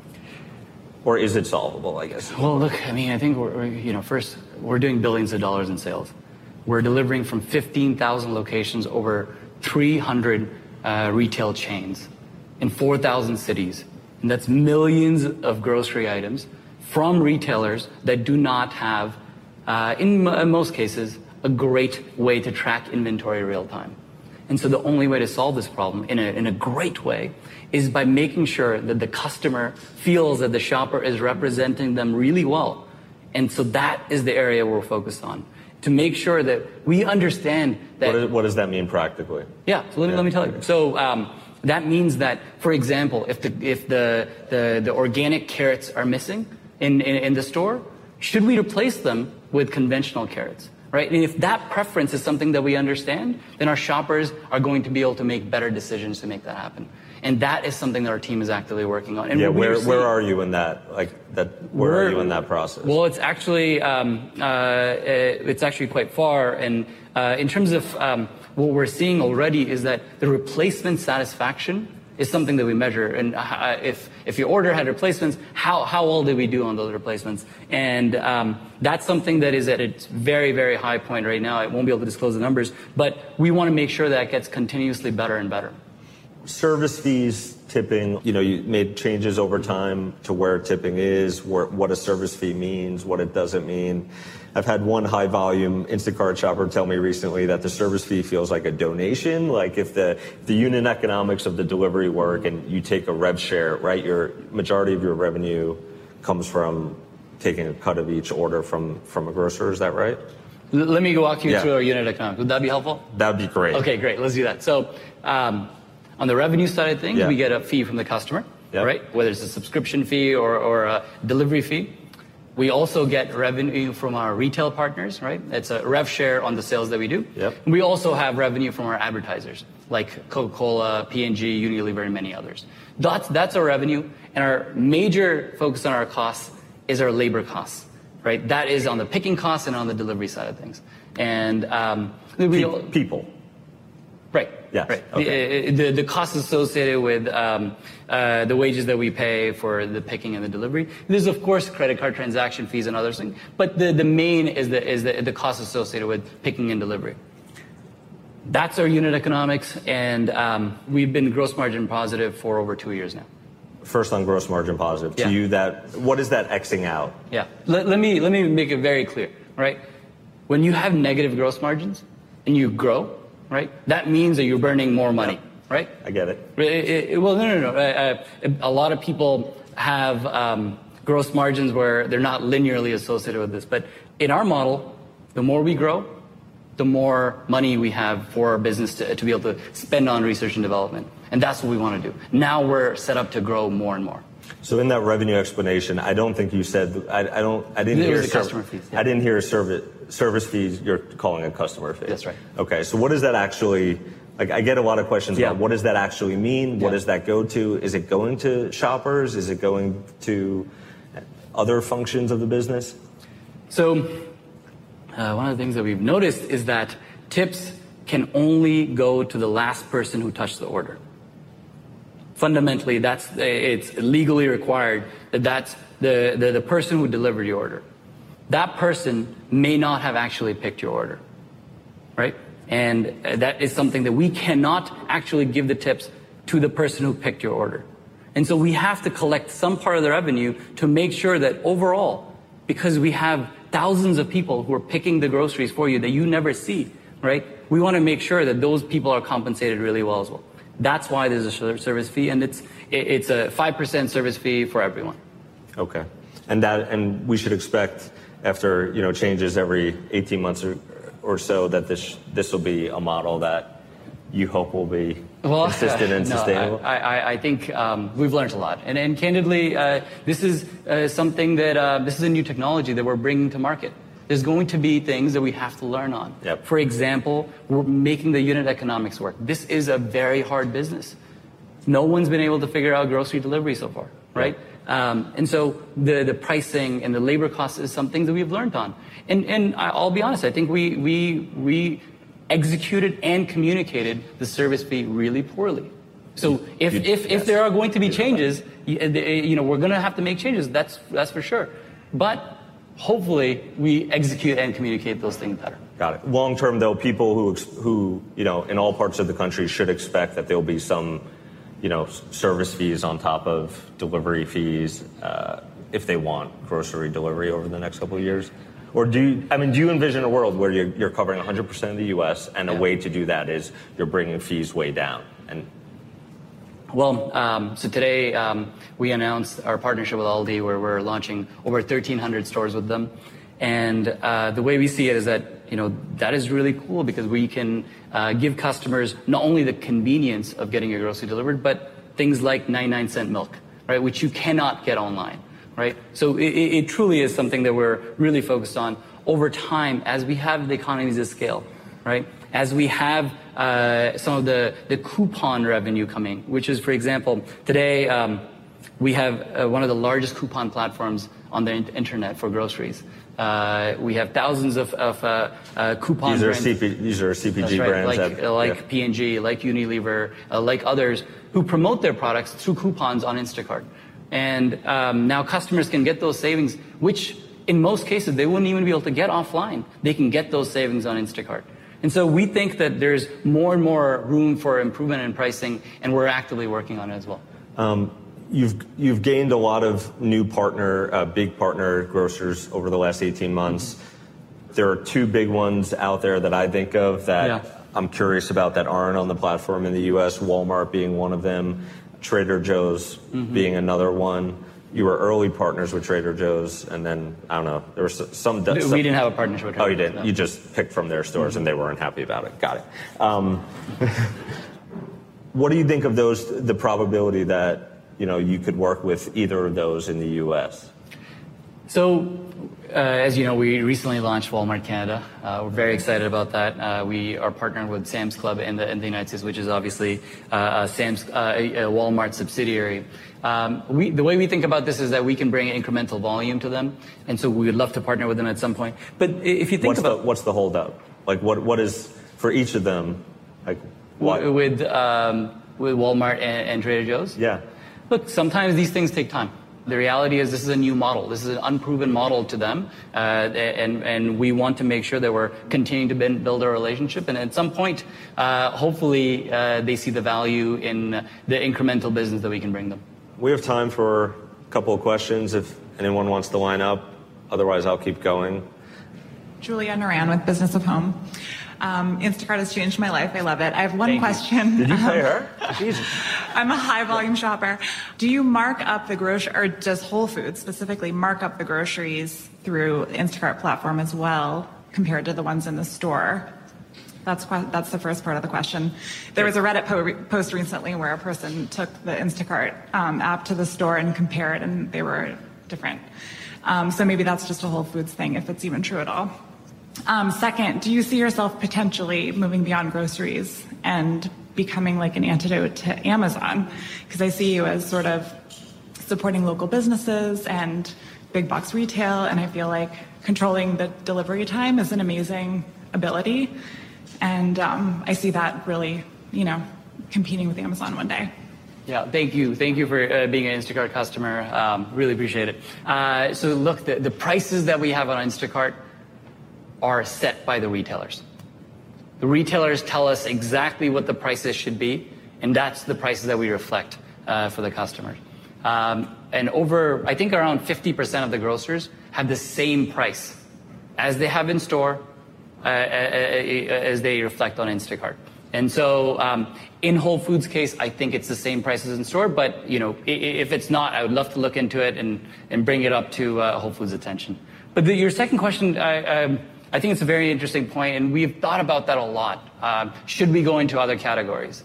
Or is it solvable, I guess? Well, look, I mean, I think we're, we're you know, first, we're doing billions of dollars in sales. We're delivering from fifteen thousand locations over three hundred uh, retail chains in four thousand cities. And that's millions of grocery items from retailers that do not have, uh, in, m- in most cases, a great way to track inventory real time. And so the only way to solve this problem in a, in a great way is by making sure that the customer feels that the shopper is representing them really well. And so that is the area we're focused on, to make sure that we understand that... What, is, what does that mean practically? Yeah, so let me, yeah. let me tell you. So um, that means that, for example, if the if the, the, the organic carrots are missing in, in, in the store, should we replace them with conventional carrots? right? And if that preference is something that we understand, then our shoppers are going to be able to make better decisions to make that happen. And that is something that our team is actively working on. And yeah, where seeing, where are you in that? Like that, where are you in that process? Well, it's actually um, uh, it's actually quite far. And uh, in terms of um, what we're seeing already is that the replacement satisfaction is something that we measure. And uh, if if your order had replacements, how how well did we do on those replacements? And um, that's something that is at its very, very high point right now. I won't be able to disclose the numbers, but we want to make sure that it gets continuously better and better. Service fees, tipping, you know, you made changes over time to where tipping is, where, what a service fee means, what it doesn't mean. I've had one high volume Instacart shopper tell me recently that the service fee feels like a donation. Like if the, the unit economics of the delivery work and you take a rev share, right, your majority of your revenue comes from taking a cut of each order from, from a grocer, is that right? L- let me walk you yeah. through our unit economics. Would that be helpful? That would be great. Okay, great. Let's do that. So, um, on the revenue side of things, yeah. we get a fee from the customer, yep. right? Whether it's a subscription fee or, or a delivery fee. We also get revenue from our retail partners, right? It's a rev share on the sales that we do. Yep. We also have revenue from our advertisers, like Coca-Cola, P and G, Unilever, and many others. That's, that's our revenue. And our major focus on our costs is our labor costs, right? That is on the picking costs and on the delivery side of things. And um, we all, people. Right. Yes. Right. Okay. The, the, the costs associated with um, uh, the wages that we pay for the picking and the delivery. There's, of course, credit card transaction fees and other things. But the, the main is the is the, the cost associated with picking and delivery. That's our unit economics, and um, we've been gross margin positive for over two years now. First on gross margin positive. Yeah. To you, that what is that Xing out? Yeah. Let, let me let me make it very clear. Right. When you have negative gross margins and you grow, right, that means that you're burning more money, yeah. right? I get it. it, it, it well, no, no, no. Uh, a lot of people have um, gross margins where they're not linearly associated with this. But in our model, the more we grow, the more money we have for our business to, to be able to spend on research and development. And that's what we want to do. Now we're set up to grow more and more. So in that revenue explanation, I don't think you said, I, I don't, I didn't it hear was the customer fees. Yeah. I didn't hear service service fees. You're calling a customer fee. That's right. Okay. So what does that actually? Like, I get a lot of questions yeah. about what does that actually mean? What yeah. does that go to? Is it going to shoppers? Is it going to other functions of the business? So uh, one of the things that we've noticed is that tips can only go to the last person who touched the order. Fundamentally, that's it's legally required that that's the, the, the person who delivered your order. That person may not have actually picked your order, right? And that is something that we cannot actually give the tips to the person who picked your order. And so we have to collect some part of the revenue to make sure that overall, because we have thousands of people who are picking the groceries for you that you never see, right? We want to make sure that those people are compensated really well as well. That's why there's a service fee, and it's it's a five percent service fee for everyone. Okay, and that and we should expect after you know changes every eighteen months or, or so that this this will be a model that you hope will be well, consistent and no, sustainable. I, I, I think um, we've learned a lot, and and candidly, uh, this is uh, something that uh, this is a new technology that we're bringing to market. There's going to be things that we have to learn on. Yep. For example, we're making the unit economics work. This is a very hard business. No one's been able to figure out grocery delivery so far, right? Yep. Um, and so the, the pricing and the labor costs is something that we've learned on. And, and I'll be honest, I think we, we, we executed and communicated the service fee really poorly. So if, if, if yes. there are going to be changes, you, you know, we're going to have to make changes. That's, that's for sure. But hopefully, we execute and communicate those things better. Got it. Long term, though, people who, who, you know, in all parts of the country should expect that there will be some, you know, service fees on top of delivery fees uh, if they want grocery delivery over the next couple of years. Or do you, I mean, do you envision a world where you're, you're covering one hundred percent of the U S and yeah. a way to do that is you're bringing fees way down? And Well, um, so today um, we announced our partnership with Aldi, where we're launching over thirteen hundred stores with them. And uh, the way we see it is that, you know, that is really cool because we can uh, give customers not only the convenience of getting your grocery delivered, but things like ninety-nine cent milk, right, which you cannot get online, right? So it, it truly is something that we're really focused on. over time, as we have the economies of scale, right? As we have uh, some of the, the coupon revenue coming, which is, for example, today um, we have uh, one of the largest coupon platforms on the in- internet for groceries. Uh, we have thousands of, of uh, uh, coupon these are brands. C P, these are C P G right, brands. like, that, uh, like yeah. P and G, like Unilever, uh, like others who promote their products through coupons on Instacart. And um, now customers can get those savings, which in most cases they wouldn't even be able to get offline. They can get those savings on Instacart. And so we think that there's more and more room for improvement in pricing, and we're actively working on it as well. Um, You've you've gained a lot of new partner, uh, big partner grocers over the last eighteen months. There are two big ones out there that I think of that Yeah. I'm curious about that aren't on the platform in the U S, Walmart being one of them, Trader Joe's Mhm. being another one. You were early partners with Trader Joe's, and then, I don't know, there was some... We some didn't have a partnership with Trader Oh, you Joe's, didn't? no. You just picked from their stores, Mhm. and they weren't happy about it. Got it. Um, what do you think of those, the probability that you know, you could work with either of those in the U S? So, uh, as you know, we recently launched Walmart Canada. Uh, we're very excited about that. Uh, we are partnered with Sam's Club in the, in the United States, which is obviously uh, a Sam's, uh, a Walmart subsidiary. Um, we, the way we think about this is that we can bring incremental volume to them, and so we would love to partner with them at some point. But if you think what's about the, what's the holdup? Like, what what is for each of them? Like, what? with um, with Walmart and, and Trader Joe's, yeah. Look, sometimes these things take time. The reality is this is a new model. This is an unproven model to them, uh, and, and we want to make sure that we're continuing to build a relationship. And at some point, uh, hopefully, uh, they see the value in the incremental business that we can bring them. We have time for a couple of questions if anyone wants to line up. Otherwise, I'll keep going. Julia Naran with Business of Home. Um, Instacart has changed my life. I love it. I have one Thank you. question. Did you pay Um, her? Jesus. I'm a high volume shopper. Do you mark up the grocery, or does Whole Foods specifically mark up the groceries through the Instacart platform as well, compared to the ones in the store? That's que- that's the first part of the question. There was a Reddit po- post recently where a person took the Instacart um, app to the store and compared, and they were different. Um, so maybe that's just a Whole Foods thing, if it's even true at all. Um, second, do you see yourself potentially moving beyond groceries and becoming like an antidote to Amazon? Because I see you as sort of supporting local businesses and big box retail, and I feel like controlling the delivery time is an amazing ability. And um, I see that really, you know, competing with Amazon one day. Yeah, thank you. Thank you for uh, being an Instacart customer. Um, really appreciate it. Uh, so look, the, the prices that we have on Instacart are set by the retailers. The retailers tell us exactly what the prices should be, and that's the prices that we reflect uh, for the customers. Um, and over, I think around fifty percent of the grocers have the same price as they have in store, uh, as they reflect on Instacart. And so um, in Whole Foods case, I think it's the same prices in store, but you know, if it's not, I would love to look into it and, and bring it up to uh, Whole Foods' attention. But the, your second question, I, um, I think it's a very interesting point, and we've thought about that a lot. Um, should we go into other categories?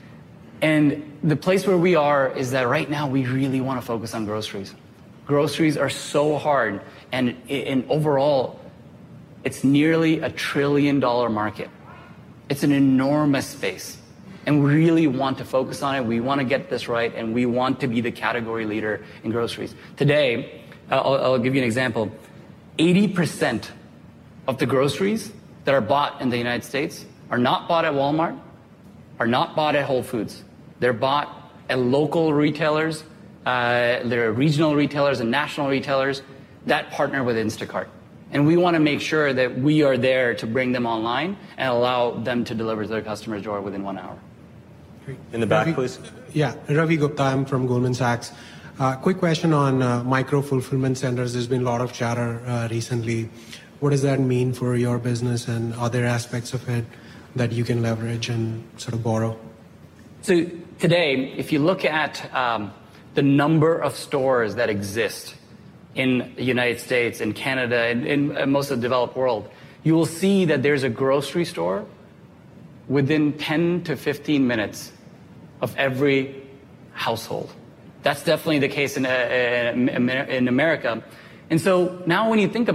And the place where we are is that right now we really want to focus on groceries. Groceries are so hard, and, and overall, it's nearly a trillion dollar market. It's an enormous space, and we really want to focus on it. We want to get this right, and we want to be the category leader in groceries. Today, I'll, I'll give you an example. eighty percent of the groceries that are bought in the United States are not bought at Walmart, are not bought at Whole Foods. They're bought at local retailers, uh, there are regional retailers and national retailers that partner with Instacart. And we want to make sure that we are there to bring them online and allow them to deliver to their customers' door within one hour. In the back, Ravi, please. Yeah, Ravi Gupta, I'm from Goldman Sachs. Uh, quick question on uh, micro-fulfillment centers. There's been a lot of chatter uh, recently. What does that mean for your business and other aspects of it that you can leverage and sort of borrow? So today, if you look at um, the number of stores that exist in the United States, in Canada, and in, in most of the developed world, you will see that there's a grocery store within ten to fifteen minutes of every household. That's definitely the case in, uh, in America. And so now when you think about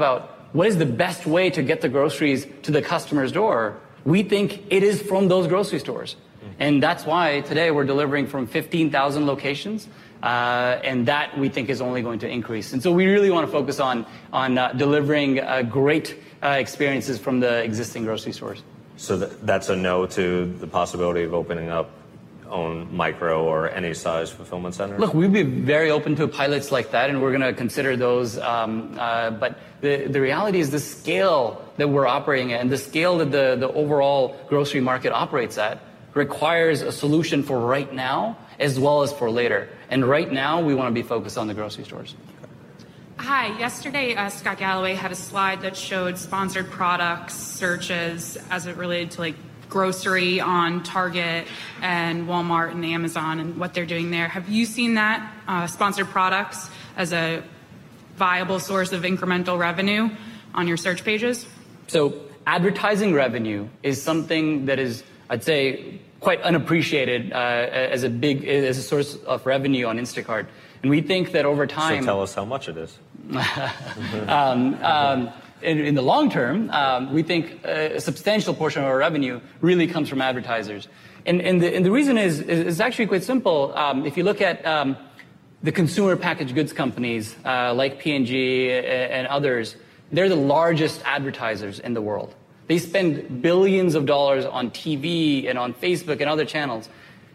what is the best way to get the groceries to the customer's door, we think it is from those grocery stores. And that's why today we're delivering from fifteen thousand locations, uh, and that we think is only going to increase. And so we really want to focus on, on uh, delivering uh, great uh, experiences from the existing grocery stores. So th- that's a no to the possibility of opening up own micro or any size fulfillment centers? Look, we'd be very open to pilots like that, and we're going to consider those. Um, uh, but the, the reality is the scale that we're operating at and the scale that the, the overall grocery market operates at requires a solution for right now as well as for later. And right now, we want to be focused on the grocery stores. Hi, yesterday uh, Scott Galloway had a slide that showed sponsored products searches as it related to like grocery on Target and Walmart and Amazon and what they're doing there. Have you seen that, uh, sponsored products, as a viable source of incremental revenue on your search pages? So advertising revenue is something that is, I'd say, quite unappreciated uh, as a big, as a source of revenue on Instacart. And we think that over time... So tell us how much it is. um, um, In, in the long term, um, we think a substantial portion of our revenue really comes from advertisers. And, and, the, and the reason is, is, is actually quite simple. Um, if you look at um, the consumer packaged goods companies uh, like P and G and others, they're the largest advertisers in the world. They spend billions of dollars on T V and on Facebook and other channels.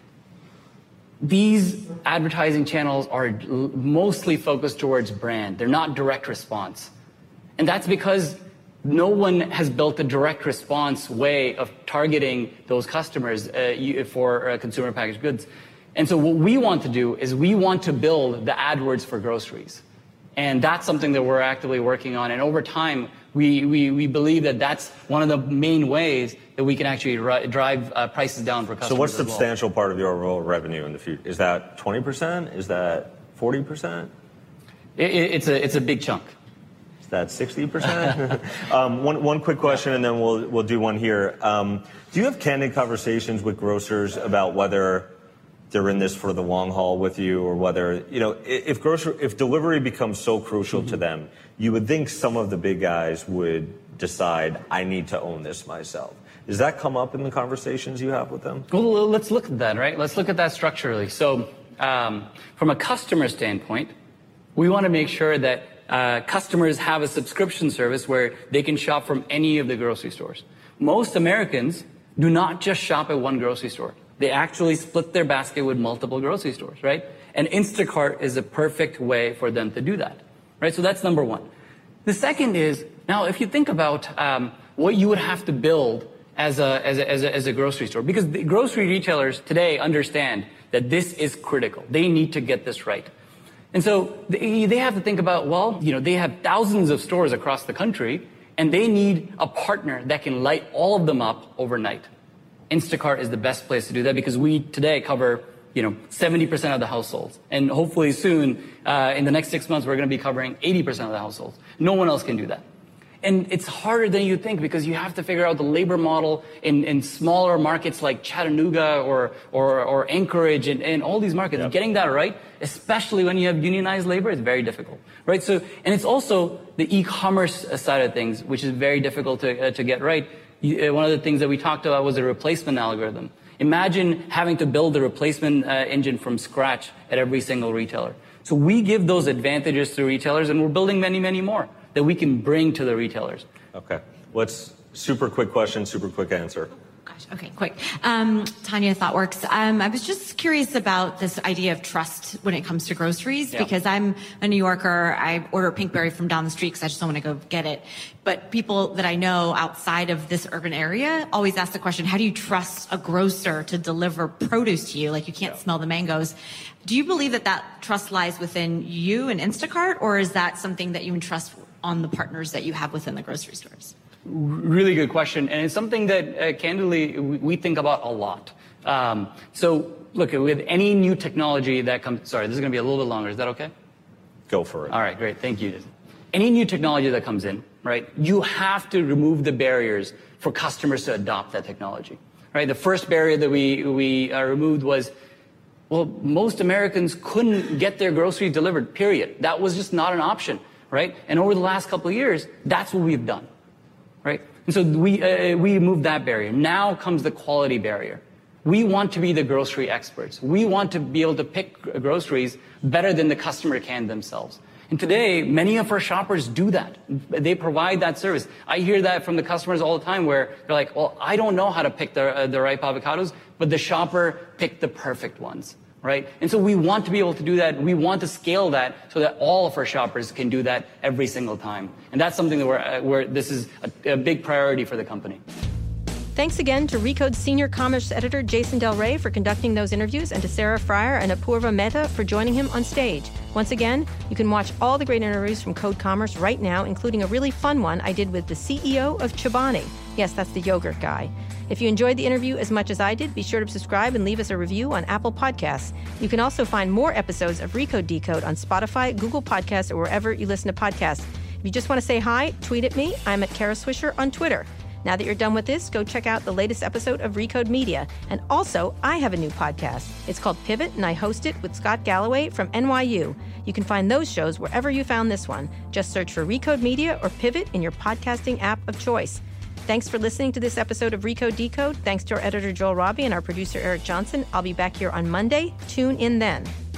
These advertising channels are mostly focused towards brand. They're not direct response. And that's because no one has built a direct response way of targeting those customers uh, for uh, consumer packaged goods. And so what we want to do is we want to build the AdWords for groceries. And that's something that we're actively working on. And over time, we, we, we believe that that's one of the main ways that we can actually ri- drive uh, prices down for customers. So what's as substantial well. part of your overall revenue in the future? Is that twenty percent? Is that forty percent? It, it, it's a, it's a big chunk. That's sixty percent. um, one, one quick question, and then we'll we'll do one here. Um, do you have candid conversations with grocers about whether they're in this for the long haul with you, or whether, you know, if grocer if delivery becomes so crucial mm-hmm. to them, you would think some of the big guys would decide, I need to own this myself. Does that come up in the conversations you have with them? Well, let's look at that, right? Let's look at that structurally. So, um, from a customer standpoint, we want to make sure that Uh, customers have a subscription service where they can shop from any of the grocery stores. Most Americans do not just shop at one grocery store. They actually split their basket with multiple grocery stores, right? And Instacart is a perfect way for them to do that, right? So that's number one. The second is, now if you think about um, what you would have to build as a, as a, as a, as a grocery store, because the grocery retailers today understand that this is critical. They need to get this right. And so they, they have to think about, well, you know, they have thousands of stores across the country, and they need a partner that can light all of them up overnight. Instacart is the best place to do that because we today cover, you know, seventy percent of the households. And hopefully soon, uh, in the next six months, we're going to be covering eighty percent of the households. No one else can do that. And it's harder than you think because you have to figure out the labor model in, in smaller markets like Chattanooga or, or, or Anchorage and, and all these markets. Yep. Getting that right, especially when you have unionized labor, is very difficult, right? So, and it's also the e-commerce side of things, which is very difficult to, uh, to get right. You, uh, one of the things that we talked about was a replacement algorithm. Imagine having to build the replacement uh, engine from scratch at every single retailer. So we give those advantages to retailers, and we're building many, many more that we can bring to the retailers. Okay. Let's, super quick question, super quick answer. Gosh, okay, quick. Um, Tanya, ThoughtWorks. Um, I was just curious about this idea of trust when it comes to groceries, yeah. because I'm a New Yorker. I order Pinkberry from down the street because I just don't want to go get it. But people that I know outside of this urban area always ask the question, how do you trust a grocer to deliver produce to you? Like you can't yeah. smell the mangoes. Do you believe that that trust lies within you and Instacart, or is that something that you entrust on the partners that you have within the grocery stores? Really good question. And it's something that, uh, candidly, we, we think about a lot. Um, so, look, with any new technology that comes... Sorry, this is going to be a little bit longer. Is that okay? Go for it. All right, great. Thank you. Any new technology that comes in, right, you have to remove the barriers for customers to adopt that technology, right? The first barrier that we, we uh, removed was, well, most Americans couldn't get their groceries delivered, period. That was just not an option. right? And over the last couple of years, that's what we've done, right? And so we, uh, we moved that barrier. Now comes the quality barrier. We want to be the grocery experts. We want to be able to pick groceries better than the customer can themselves. And today, many of our shoppers do that. They provide that service. I hear that from the customers all the time where they're like, well, I don't know how to pick the, uh, the ripe avocados, but the shopper picked the perfect ones, right? And so we want to be able to do that. We want to scale that so that all of our shoppers can do that every single time. And that's something that we're, uh, where this is a, a big priority for the company. Thanks again to Recode's senior commerce editor, Jason Del Rey, for conducting those interviews, and to Sarah Fryer and Apurva Mehta for joining him on stage. Once again, you can watch all the great interviews from Code Commerce right now, including a really fun one I did with the C E O of Chobani. Yes, that's the yogurt guy. If you enjoyed the interview as much as I did, be sure to subscribe and leave us a review on Apple Podcasts. You can also find more episodes of Recode Decode on Spotify, Google Podcasts, or wherever you listen to podcasts. If you just want to say hi, tweet at me. I'm at Kara Swisher on Twitter. Now that you're done with this, go check out the latest episode of Recode Media. And also, I have a new podcast. It's called Pivot, and I host it with Scott Galloway from N Y U. You can find those shows wherever you found this one. Just search for Recode Media or Pivot in your podcasting app of choice. Thanks for listening to this episode of Recode Decode. Thanks to our editor, Joel Robbie, and our producer, Eric Johnson. I'll be back here on Monday. Tune in then.